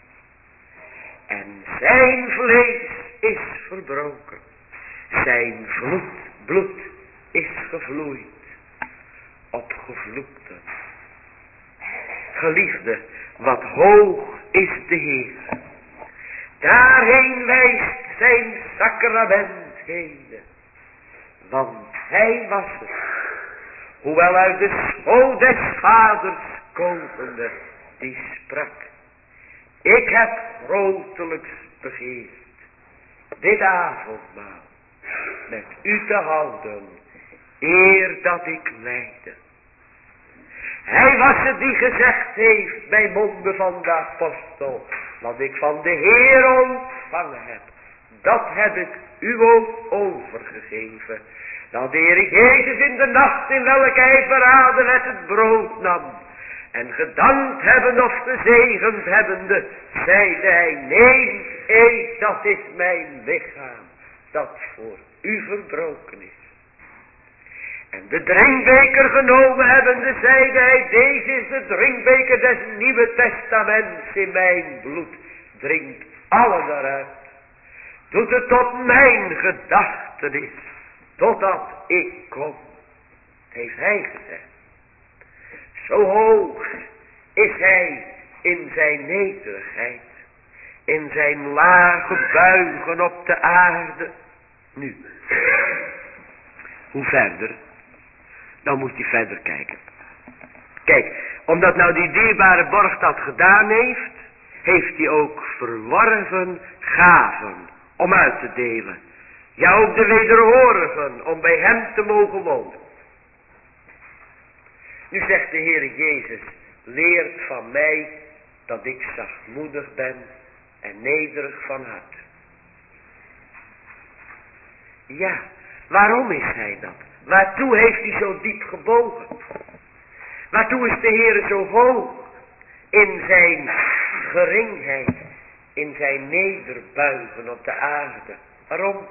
En zijn vlees is verbroken. Zijn bloed is gevloeid op gevloekten. Geliefde, wat hoog is de Heer. Daarheen wijst zijn sacrament heen. Want hij was het, hoewel uit de schoot des vaders komende, die sprak. Ik heb grotelijks begeerd dit avondmaal met u te houden, eer dat ik lijde. Hij was het die gezegd heeft bij monden van de apostel, wat ik van de Heer ontvangen heb, dat heb ik u ook overgegeven. Dat de Heer Jezus in de nacht, in welke hij verraden werd, het brood nam. En gedankt hebben of gezegend hebbende, zeide hij, neem, eet, dat is mijn lichaam, dat voor u verbroken is. En de drinkbeker genomen hebbende, zeide hij, deze is de drinkbeker des Nieuwe Testaments in mijn bloed. Drink alle daaruit. Doet het tot mijn gedachtenis, totdat ik kom, heeft hij gezegd. Zo hoog is hij in zijn nederigheid, in zijn lage buigen op de aarde. Nu, hoe verder? Dan moet je verder kijken. Kijk, omdat nou die dierbare borg dat gedaan heeft, heeft hij ook verworven gaven om uit te delen. Ja, ook de wederhorigen om bij hem te mogen wonen. Nu zegt de Heer Jezus, leert van mij dat ik zachtmoedig ben en nederig van hart. Ja, waarom is hij dat? Waartoe heeft hij zo diep gebogen? Waartoe is de Heer zo hoog in zijn geringheid, in zijn nederbuigen op de aarde? Waarom?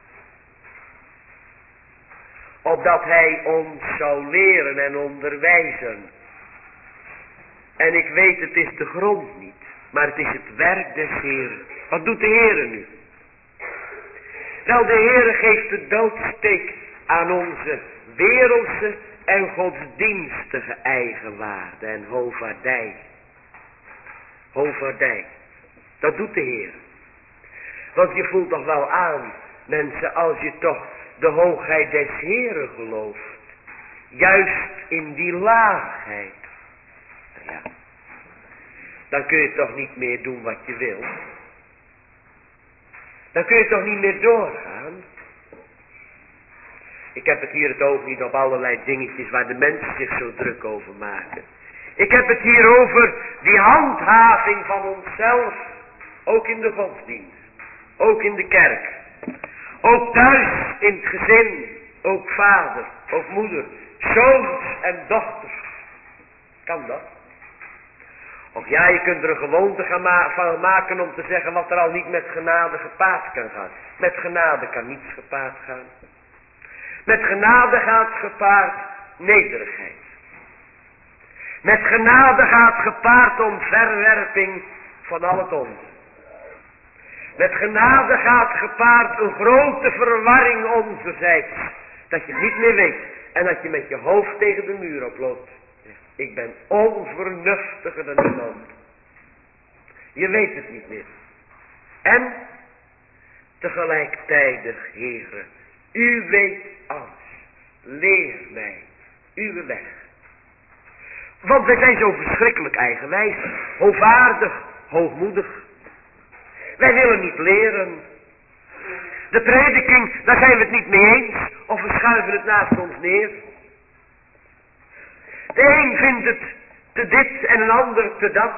Opdat hij ons zou leren en onderwijzen. En ik weet, het is de grond niet, maar het is het werk des Heeren. Wat doet de Heere nu? Wel, de Heere geeft de doodsteek aan onze wereldse en godsdienstige eigenwaarde en hovaardij. Hovaardij. Dat doet de Heer. Want je voelt toch wel aan, mensen, als je toch de hoogheid des Heeren gelooft. Juist in die laagheid. Ja. Dan kun je toch niet meer doen wat je wil. Dan kun je toch niet meer doorgaan. Ik heb het hier het oog niet op allerlei dingetjes waar de mensen zich zo druk over maken. Ik heb het hier over die handhaving van onszelf. Ook in de godsdienst. Ook in de kerk. Ook thuis in het gezin. Ook vader. Ook moeder. Zoons en dochters. Kan dat? Of ja, je kunt er een gewoonte van maken om te zeggen wat er al niet met genade gepaard kan gaan. Met genade kan niets gepaard gaan. Met genade gaat gepaard nederigheid. Met genade gaat gepaard omverwerping van al het onze. Met genade gaat gepaard een grote verwarring onzerzijds. Dat je het niet meer weet. En dat je met je hoofd tegen de muur oploopt. Ik ben onvernuftiger dan iemand. Je weet het niet meer. En tegelijkertijd, Heere, u weet alles. Leer mij uw weg. Want wij zijn zo verschrikkelijk eigenwijs, hoogvaardig, hoogmoedig. Wij willen niet leren. De prediking, daar zijn we het niet mee eens. Of we schuiven het naast ons neer. De een vindt het te dit en een ander te dat.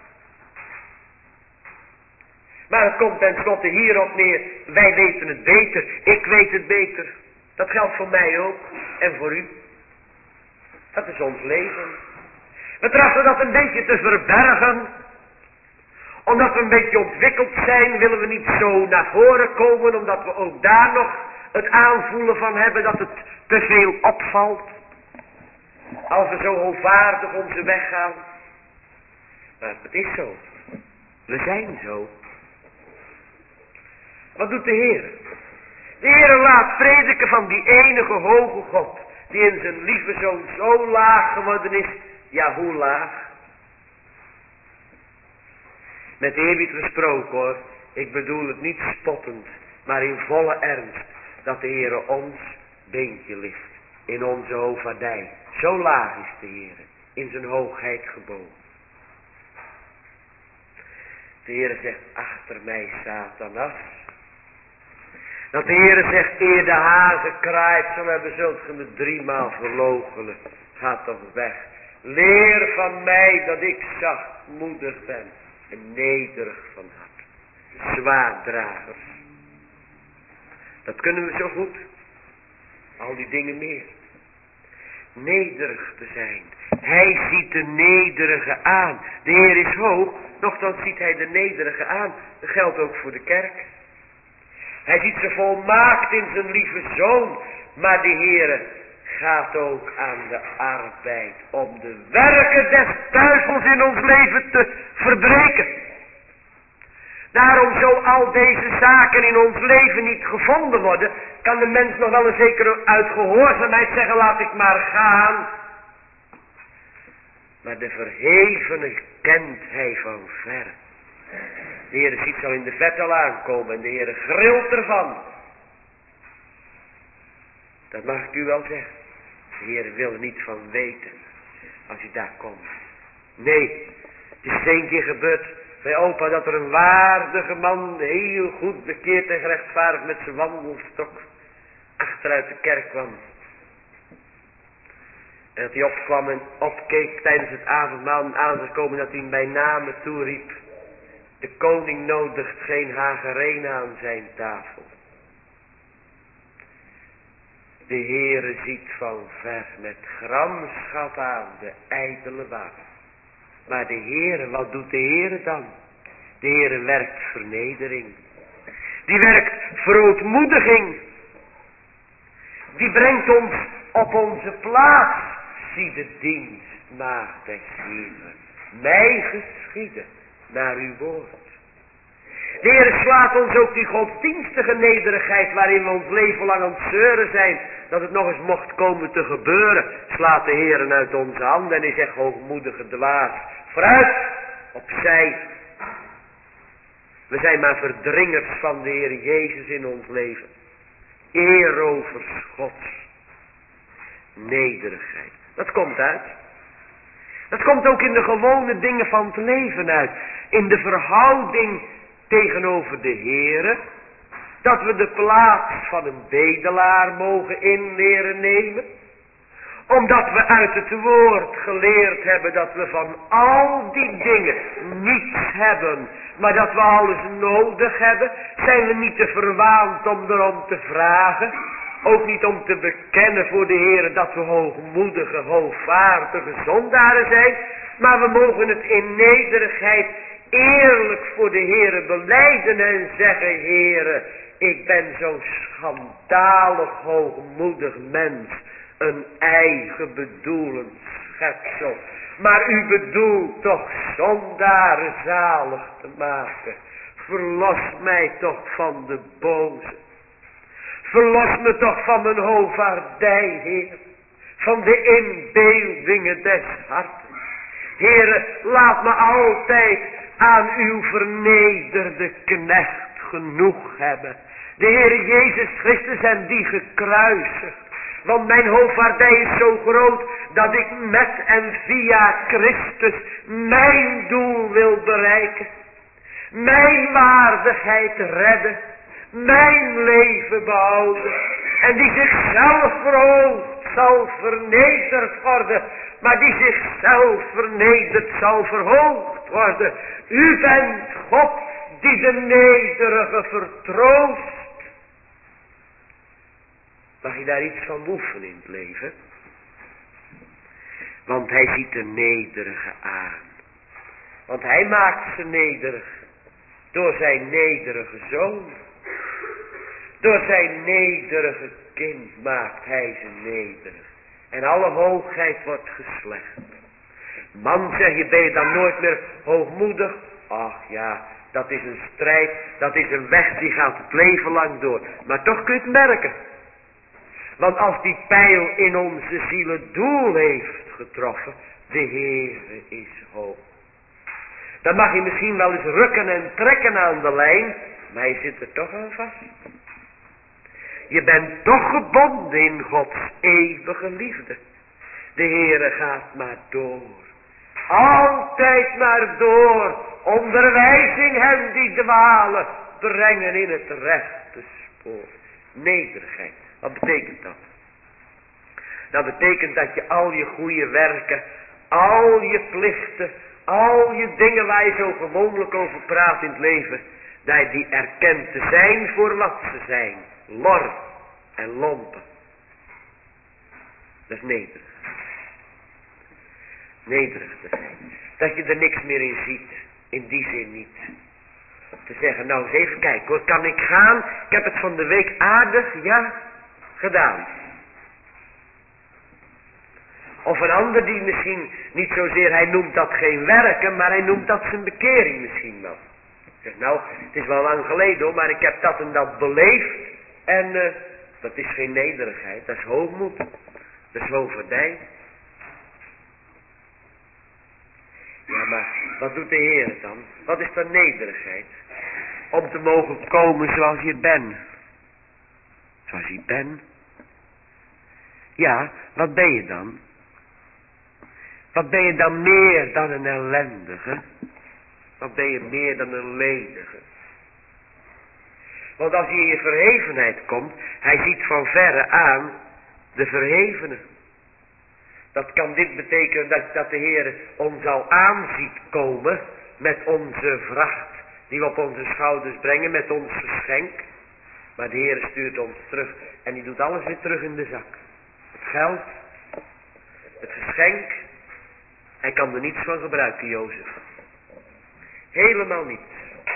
Maar het komt tenslotte hierop neer. Wij weten het beter. Ik weet het beter. Dat geldt voor mij ook. En voor u. Dat is ons leven. We trachten dat een beetje te verbergen. Omdat we een beetje ontwikkeld zijn, willen we niet zo naar voren komen. Omdat we ook daar nog het aanvoelen van hebben dat het te veel opvalt. Als we zo hoogvaardig onze weg gaan. Maar het is zo. We zijn zo. Wat doet de Heer? De Heer laat prediken van die enige hoge God. Die in zijn lieve zoon zo laag geworden is. Ja, hoe laag? Met eerbied gesproken hoor. Ik bedoel het niet spottend. Maar in volle ernst. Dat de Heer ons beentje lift. In onze hoogvaardij. Zo laag is de Heer. In zijn hoogheid gebogen. De Heer zegt, achter mij Satanas. Dat de Heer zegt, eer de hazen kraait, zo hebben zult ge me 3 maal verloochenen. Ga toch weg. Leer van mij dat ik zachtmoedig ben en nederig van hart. Zwaarddragers. Dat kunnen we zo goed. Al die dingen meer. Nederig te zijn. Hij ziet de nederige aan. De Heer is hoog, nochtans ziet hij de nederige aan. Dat geldt ook voor de kerk. Hij ziet ze volmaakt in zijn lieve zoon. Maar de Heer gaat ook aan de arbeid om de werken des duivels in ons leven te verbreken. Daarom zo al deze zaken in ons leven niet gevonden worden, kan de mens nog wel een zekere uitgehoorzaamheid zeggen, laat ik maar gaan. Maar de verhevene kent hij van ver. De Heer ziet ze al in de verte al aankomen en de Heer grilt ervan. Dat mag ik u wel zeggen. De Heer wil er niet van weten als hij daar komt. Nee, het is één keer gebeurd bij opa dat er een waardige man, heel goed bekeerd en gerechtvaardigd met zijn wandelstok achteruit de kerk kwam. En dat hij opkwam en opkeek tijdens het avondmaal en aan zou komen dat hij hem bij name toeriep. De koning nodigt geen Hagereen aan zijn tafel. De Heere ziet van ver met gramschap aan de ijdele waan. Maar de Heere, wat doet de Heere dan? De Heere werkt vernedering. Die werkt verootmoediging. Die brengt ons op onze plaats. Zie de dienstmaagd des Heeren. Mij geschieden naar uw woord. De Heer slaat ons ook die godsdienstige nederigheid waarin we ons leven lang aan het zeuren zijn, dat het nog eens mocht komen te gebeuren, slaat de Heer uit onze handen en hij zegt, hoogmoedige dwaas, vooruit, opzij. We zijn maar verdringers van de Heer Jezus in ons leven. Eerovers Gods. Nederigheid. Dat komt uit. Dat komt ook in de gewone dingen van het leven uit. In de verhouding tegenover de Heere. Dat we de plaats van een bedelaar mogen in leren nemen. Omdat we uit het woord geleerd hebben dat we van al die dingen niets hebben. Maar dat we alles nodig hebben. Zijn we niet te verwaand om erom te vragen. Ook niet om te bekennen voor de Heer dat we hoogmoedige, hoogvaardige zondaren zijn. Maar we mogen het in nederigheid eerlijk voor de Heere belijden en zeggen, Heere, ik ben zo'n schandalig hoogmoedig mens. Een eigen bedoelend schepsel. Maar u bedoelt toch zondaren zalig te maken. Verlos mij toch van de boze. Verlos me toch van mijn hoogvaardij, Heer. Van de inbeeldingen des harten. Heere, laat me altijd aan uw vernederde knecht genoeg hebben. De Heer Jezus Christus en die gekruisigd. Want mijn hoogvaardij is zo groot dat ik met en via Christus mijn doel wil bereiken. Mijn waardigheid redden. Mijn leven behouden. En die zichzelf verhoogt zal vernederd worden. Maar die zichzelf vernederd zal verhoogd worden. U bent God die de nederige vertroost. Mag je daar iets van oefenen in het leven? Want hij ziet de nederige aan. Want hij maakt ze nederig. Door zijn nederige zoon. Door zijn nederige kind maakt hij ze nederig. En alle hoogheid wordt geslecht. Man, zeg je, ben je dan nooit meer hoogmoedig? Ach ja, dat is een strijd. Dat is een weg die gaat het leven lang door. Maar toch kun je het merken. Want als die pijl in onze zielen doel heeft getroffen, de Heere is hoog. Dan mag je misschien wel eens rukken en trekken aan de lijn, maar je zit er toch aan vast. Je bent toch gebonden in Gods eeuwige liefde. De Heere gaat maar door. Altijd maar door. Onderwijzing hen die dwalen, brengen in het rechte spoor. Nederigheid. Wat betekent dat? Dat betekent dat je al je goede werken, al je plichten Al je dingen waar je zo gewoonlijk over praat in het leven, dat je die erkent te zijn voor wat ze zijn. Lor en lompen. Dat is nederig. Nederig te zijn. Dat je er niks meer in ziet. In die zin niet. Te zeggen, nou eens even kijken hoor, kan ik gaan? Ik heb het van de week aardig, ja, gedaan. Of een ander die misschien niet zozeer, hij noemt dat geen werken, maar hij noemt dat zijn bekering misschien wel. Zegt nou, het is wel lang geleden hoor, maar ik heb dat en dat beleefd. En dat is geen nederigheid, dat is hoogmoed. Dat is hoogvaardij. Ja, maar wat doet de Heer dan? Wat is dan nederigheid? Om te mogen komen zoals je bent. Zoals je bent. Ja, wat ben je dan? Wat ben je dan meer dan een ellendige? Wat ben je meer dan een ledige? Want als je in je verhevenheid komt, hij ziet van verre aan de verhevene. Dat kan dit betekenen dat de Heer ons al aanziet komen met onze vracht die we op onze schouders brengen, met ons geschenk. Maar de Heer stuurt ons terug en die doet alles weer terug in de zak. Het geld, het geschenk, hij kan er niets van gebruiken, Jozef. Helemaal niets.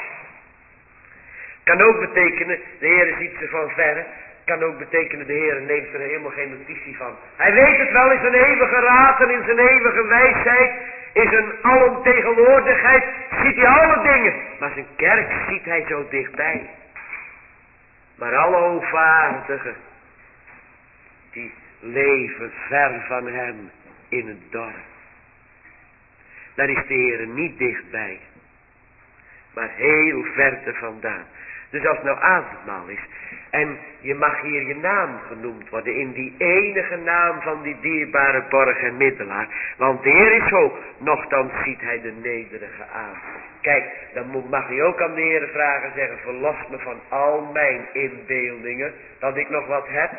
Kan ook betekenen, de Heer ziet ze van verre. Kan ook betekenen, de Heer neemt er helemaal geen notitie van. Hij weet het wel in zijn eeuwige raad en in zijn eeuwige wijsheid. In zijn alomtegenwoordigheid ziet hij alle dingen. Maar zijn kerk ziet hij zo dichtbij. Maar alle hoogvaardigen, die leven ver van hem in het dorp. Daar is de Heer niet dichtbij. Maar heel ver te vandaan. Dus als het nou avondmaal is. En je mag hier je naam genoemd worden. In die enige naam van die dierbare borg en middelaar. Want de Heer is hoog. Nochtans ziet hij de nederige aan. Kijk, dan mag je ook aan de Heer vragen. Zeggen, verlos me van al mijn inbeeldingen. Dat ik nog wat heb.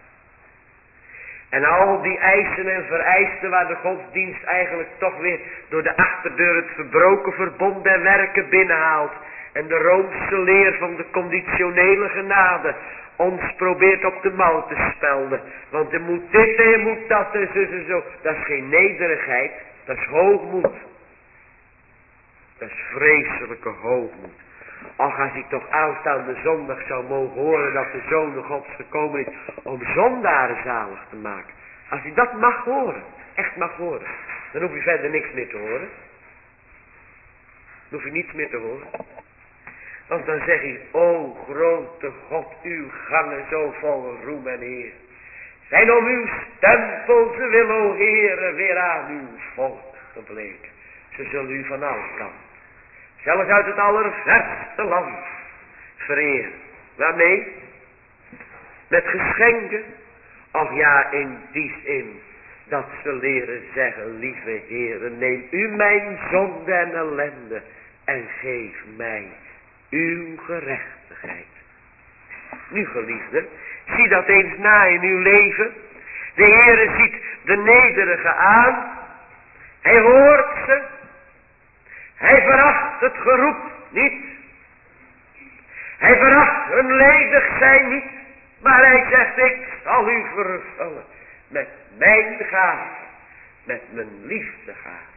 En al die eisen en vereisten waar de godsdienst eigenlijk toch weer door de achterdeur het verbroken verbond der werken binnenhaalt. En de Roomse leer van de conditionele genade ons probeert op de mouw te spelden. Want je moet dit en je moet dat en zo. Dat is geen nederigheid, dat is hoogmoed. Dat is vreselijke hoogmoed. Ach, als ik toch aanstaande zondag zou mogen horen dat de Zoon Gods gekomen is om zondaren zalig te maken. Als je dat mag horen, echt mag horen, dan hoef je verder niks meer te horen. Dan hoef je niets meer te horen. Want dan zeg je, o grote God, uw gangen zo vol roem en eer. Zijn om uw stempels wil, o Heere, weer aan uw volk gebleken. Ze zullen u van alle kanten, zelfs uit het allerverste land, vereren. Waarmee? Met geschenken. Och ja, in die zin dat ze leren zeggen, lieve Heere, neem u mijn zonde en ellende en geef mij uw gerechtigheid. Nu geliefde, zie dat eens na in uw leven. De Heere ziet de nederige aan. Hij hoort ze. Hij veracht het geroep niet. Hij veracht hun ledig zijn niet. Maar hij zegt, ik zal u vervullen met mijn gaaf. Met mijn liefdegaaf.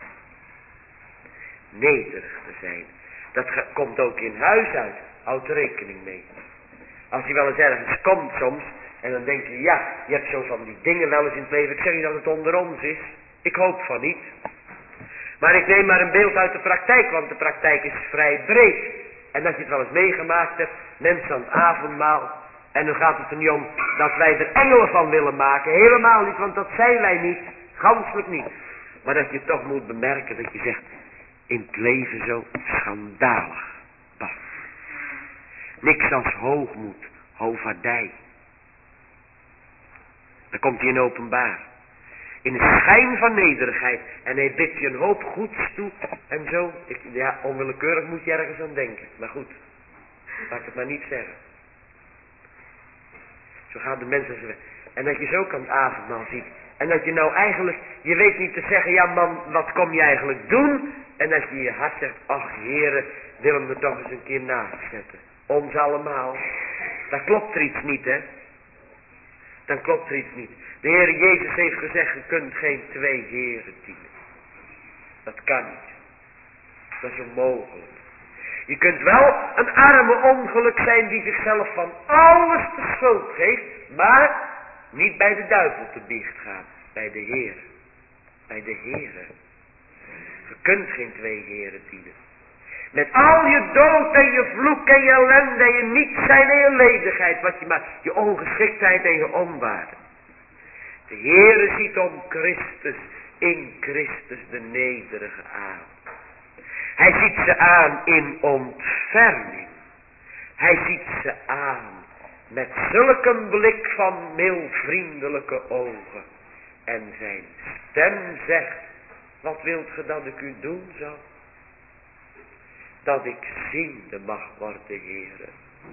Nederig te zijn. Dat komt ook in huis uit. Houd er rekening mee. Als je wel eens ergens komt soms. En dan denk je, ja, je hebt zo van die dingen wel eens in het leven. Ik zeg niet dat het onder ons is. Ik hoop van niet. Maar ik neem maar een beeld uit de praktijk. Want de praktijk is vrij breed. En als je het wel eens meegemaakt hebt. Mensen aan het avondmaal. En dan gaat het er niet om dat wij er engelen van willen maken. Helemaal niet, want dat zijn wij niet. Ganselijk niet. Maar dat je toch moet bemerken dat je zegt. In het leven zo schandalig. Bah. Niks als hoogmoed, hoogvaardij. Dan komt hij in openbaar. In de schijn van nederigheid. En hij bidt je een hoop goeds toe. En zo. Ja, onwillekeurig moet je ergens aan denken. Maar goed. Laat ik het maar niet zeggen. Zo gaan de mensen. En dat je zo aan het avondmaal ziet. En dat je nou eigenlijk, je weet niet te zeggen, ja man, wat kom je eigenlijk doen? En als je in je hart zegt, ach Heere, wil me toch eens een keer naast zetten. Ons allemaal. Dan klopt er iets niet, hè. Dan klopt er iets niet. De Heer Jezus heeft gezegd, je kunt geen twee heren dienen. Dat kan niet. Dat is onmogelijk. Je kunt wel een arme ongeluk zijn die zichzelf van alles de schuld geeft, maar niet bij de duivel te biecht gaan. Bij de Heer. Bij de Heere. Je kunt geen twee heren dienen. Met al je dood en je vloek en je ellende en je niet zijn en je ledigheid, wat je maar, je ongeschiktheid en je onwaarde. De Heere ziet om Christus, in Christus de nederige aan. Hij ziet ze aan in ontferming. Hij ziet ze aan met zulke blik van mildvriendelijke ogen. En zijn stem zegt, wat wilt ge dat ik u doen zal? Dat ik ziende mag worden, Heere.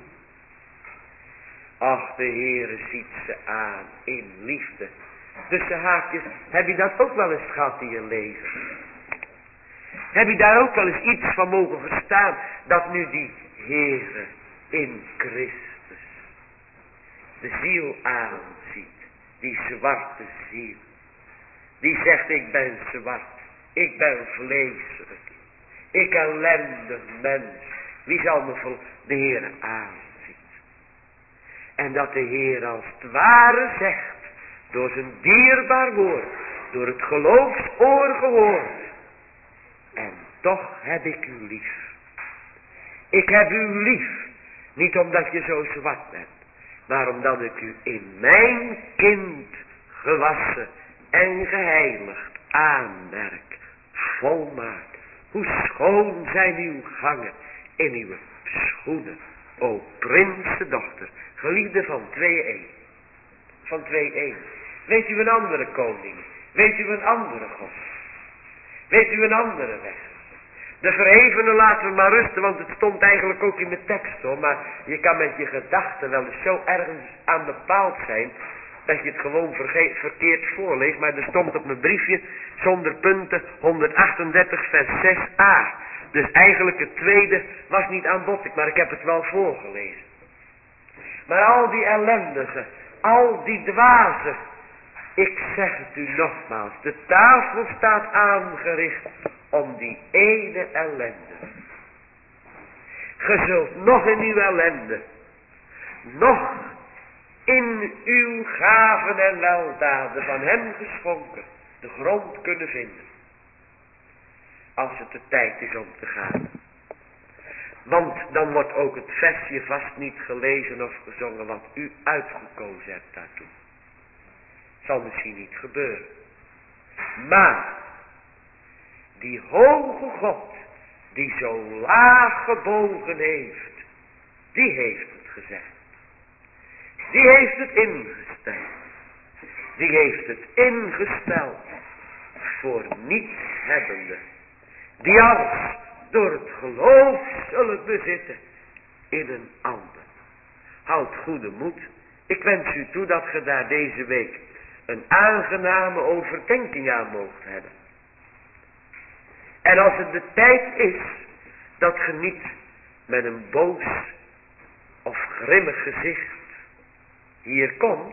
Ach, de Heere ziet ze aan in liefde. Tussen haakjes, heb je dat ook wel eens gehad in je leven? Heb je daar ook wel eens iets van mogen verstaan, dat nu die Heere in Christus de ziel aanziet, die zwarte ziel, die zegt, ik ben zwart, ik ben vleeselijk, ik ellendig mens, wie zal me voor de Heere aanzien? En dat de Heer als het ware zegt, door zijn dierbaar woord, door het geloofsoor gehoord, en toch heb ik u lief. Ik heb u lief, niet omdat je zo zwart bent, maar omdat ik u in mijn kind gewassen en geheiligd aanmerk, volmaakt. Hoe schoon zijn uw gangen in uw schoenen, o prinsendochter, geliefde van 2-1. Van 2-1. Weet u een andere koning? Weet u een andere God? Weet u een andere weg? De verhevene laten we maar rusten, want het stond eigenlijk ook in de tekst hoor. Maar je kan met je gedachten wel eens zo ergens aan bepaald zijn, dat je het gewoon verkeerd voorleest. Maar er stond op mijn briefje, zonder punten, 138 vers 6a. Dus eigenlijk het tweede was niet aan bod, maar ik heb het wel voorgelezen. Maar al die ellendigen, al die dwazen, ik zeg het u nogmaals, de tafel staat aangericht om die ene ellende. Ge zult nog in uw ellende, nog in uw gaven en weldaden van hem geschonken, de grond kunnen vinden. Als het de tijd is om te gaan. Want dan wordt ook het versje vast niet gelezen of gezongen wat u uitgekozen hebt daartoe. Zal misschien niet gebeuren. Maar die hoge God die zo laag gebogen heeft, die heeft het gezegd. Die heeft het ingesteld. Die heeft het ingesteld voor nietshebbenden. Die alles door het geloof zullen bezitten in een ander. Houd goede moed. Ik wens u toe dat ge daar deze week een aangename overdenking aan moogt hebben. En als het de tijd is dat ge niet met een boos of grimmig gezicht hier komt,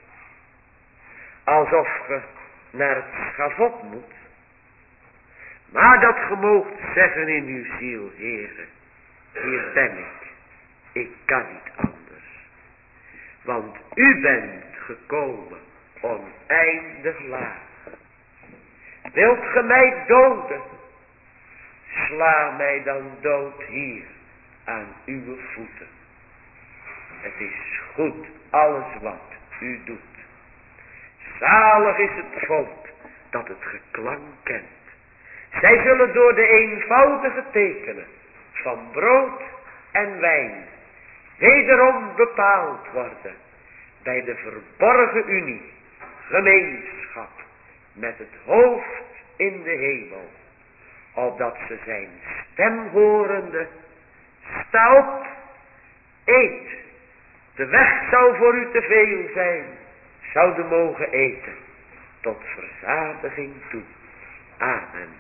alsof ge naar het schavot moet, maar dat ge moogt zeggen in uw ziel, Heere, hier ben ik kan niet anders. Want u bent gekomen oneindig laag. Wilt ge mij doden? Sla mij dan dood hier aan uw voeten. Het is goed alles wat u doet. Zalig is het volk dat het geklank kent. Zij zullen door de eenvoudige tekenen van brood en wijn wederom bepaald worden bij de verborgen unie, gemeenschap met het hoofd in de hemel, opdat ze zijn stem horende, sta op, eet, de weg zou voor u te veel zijn, zouden mogen eten, tot verzadiging toe. Amen.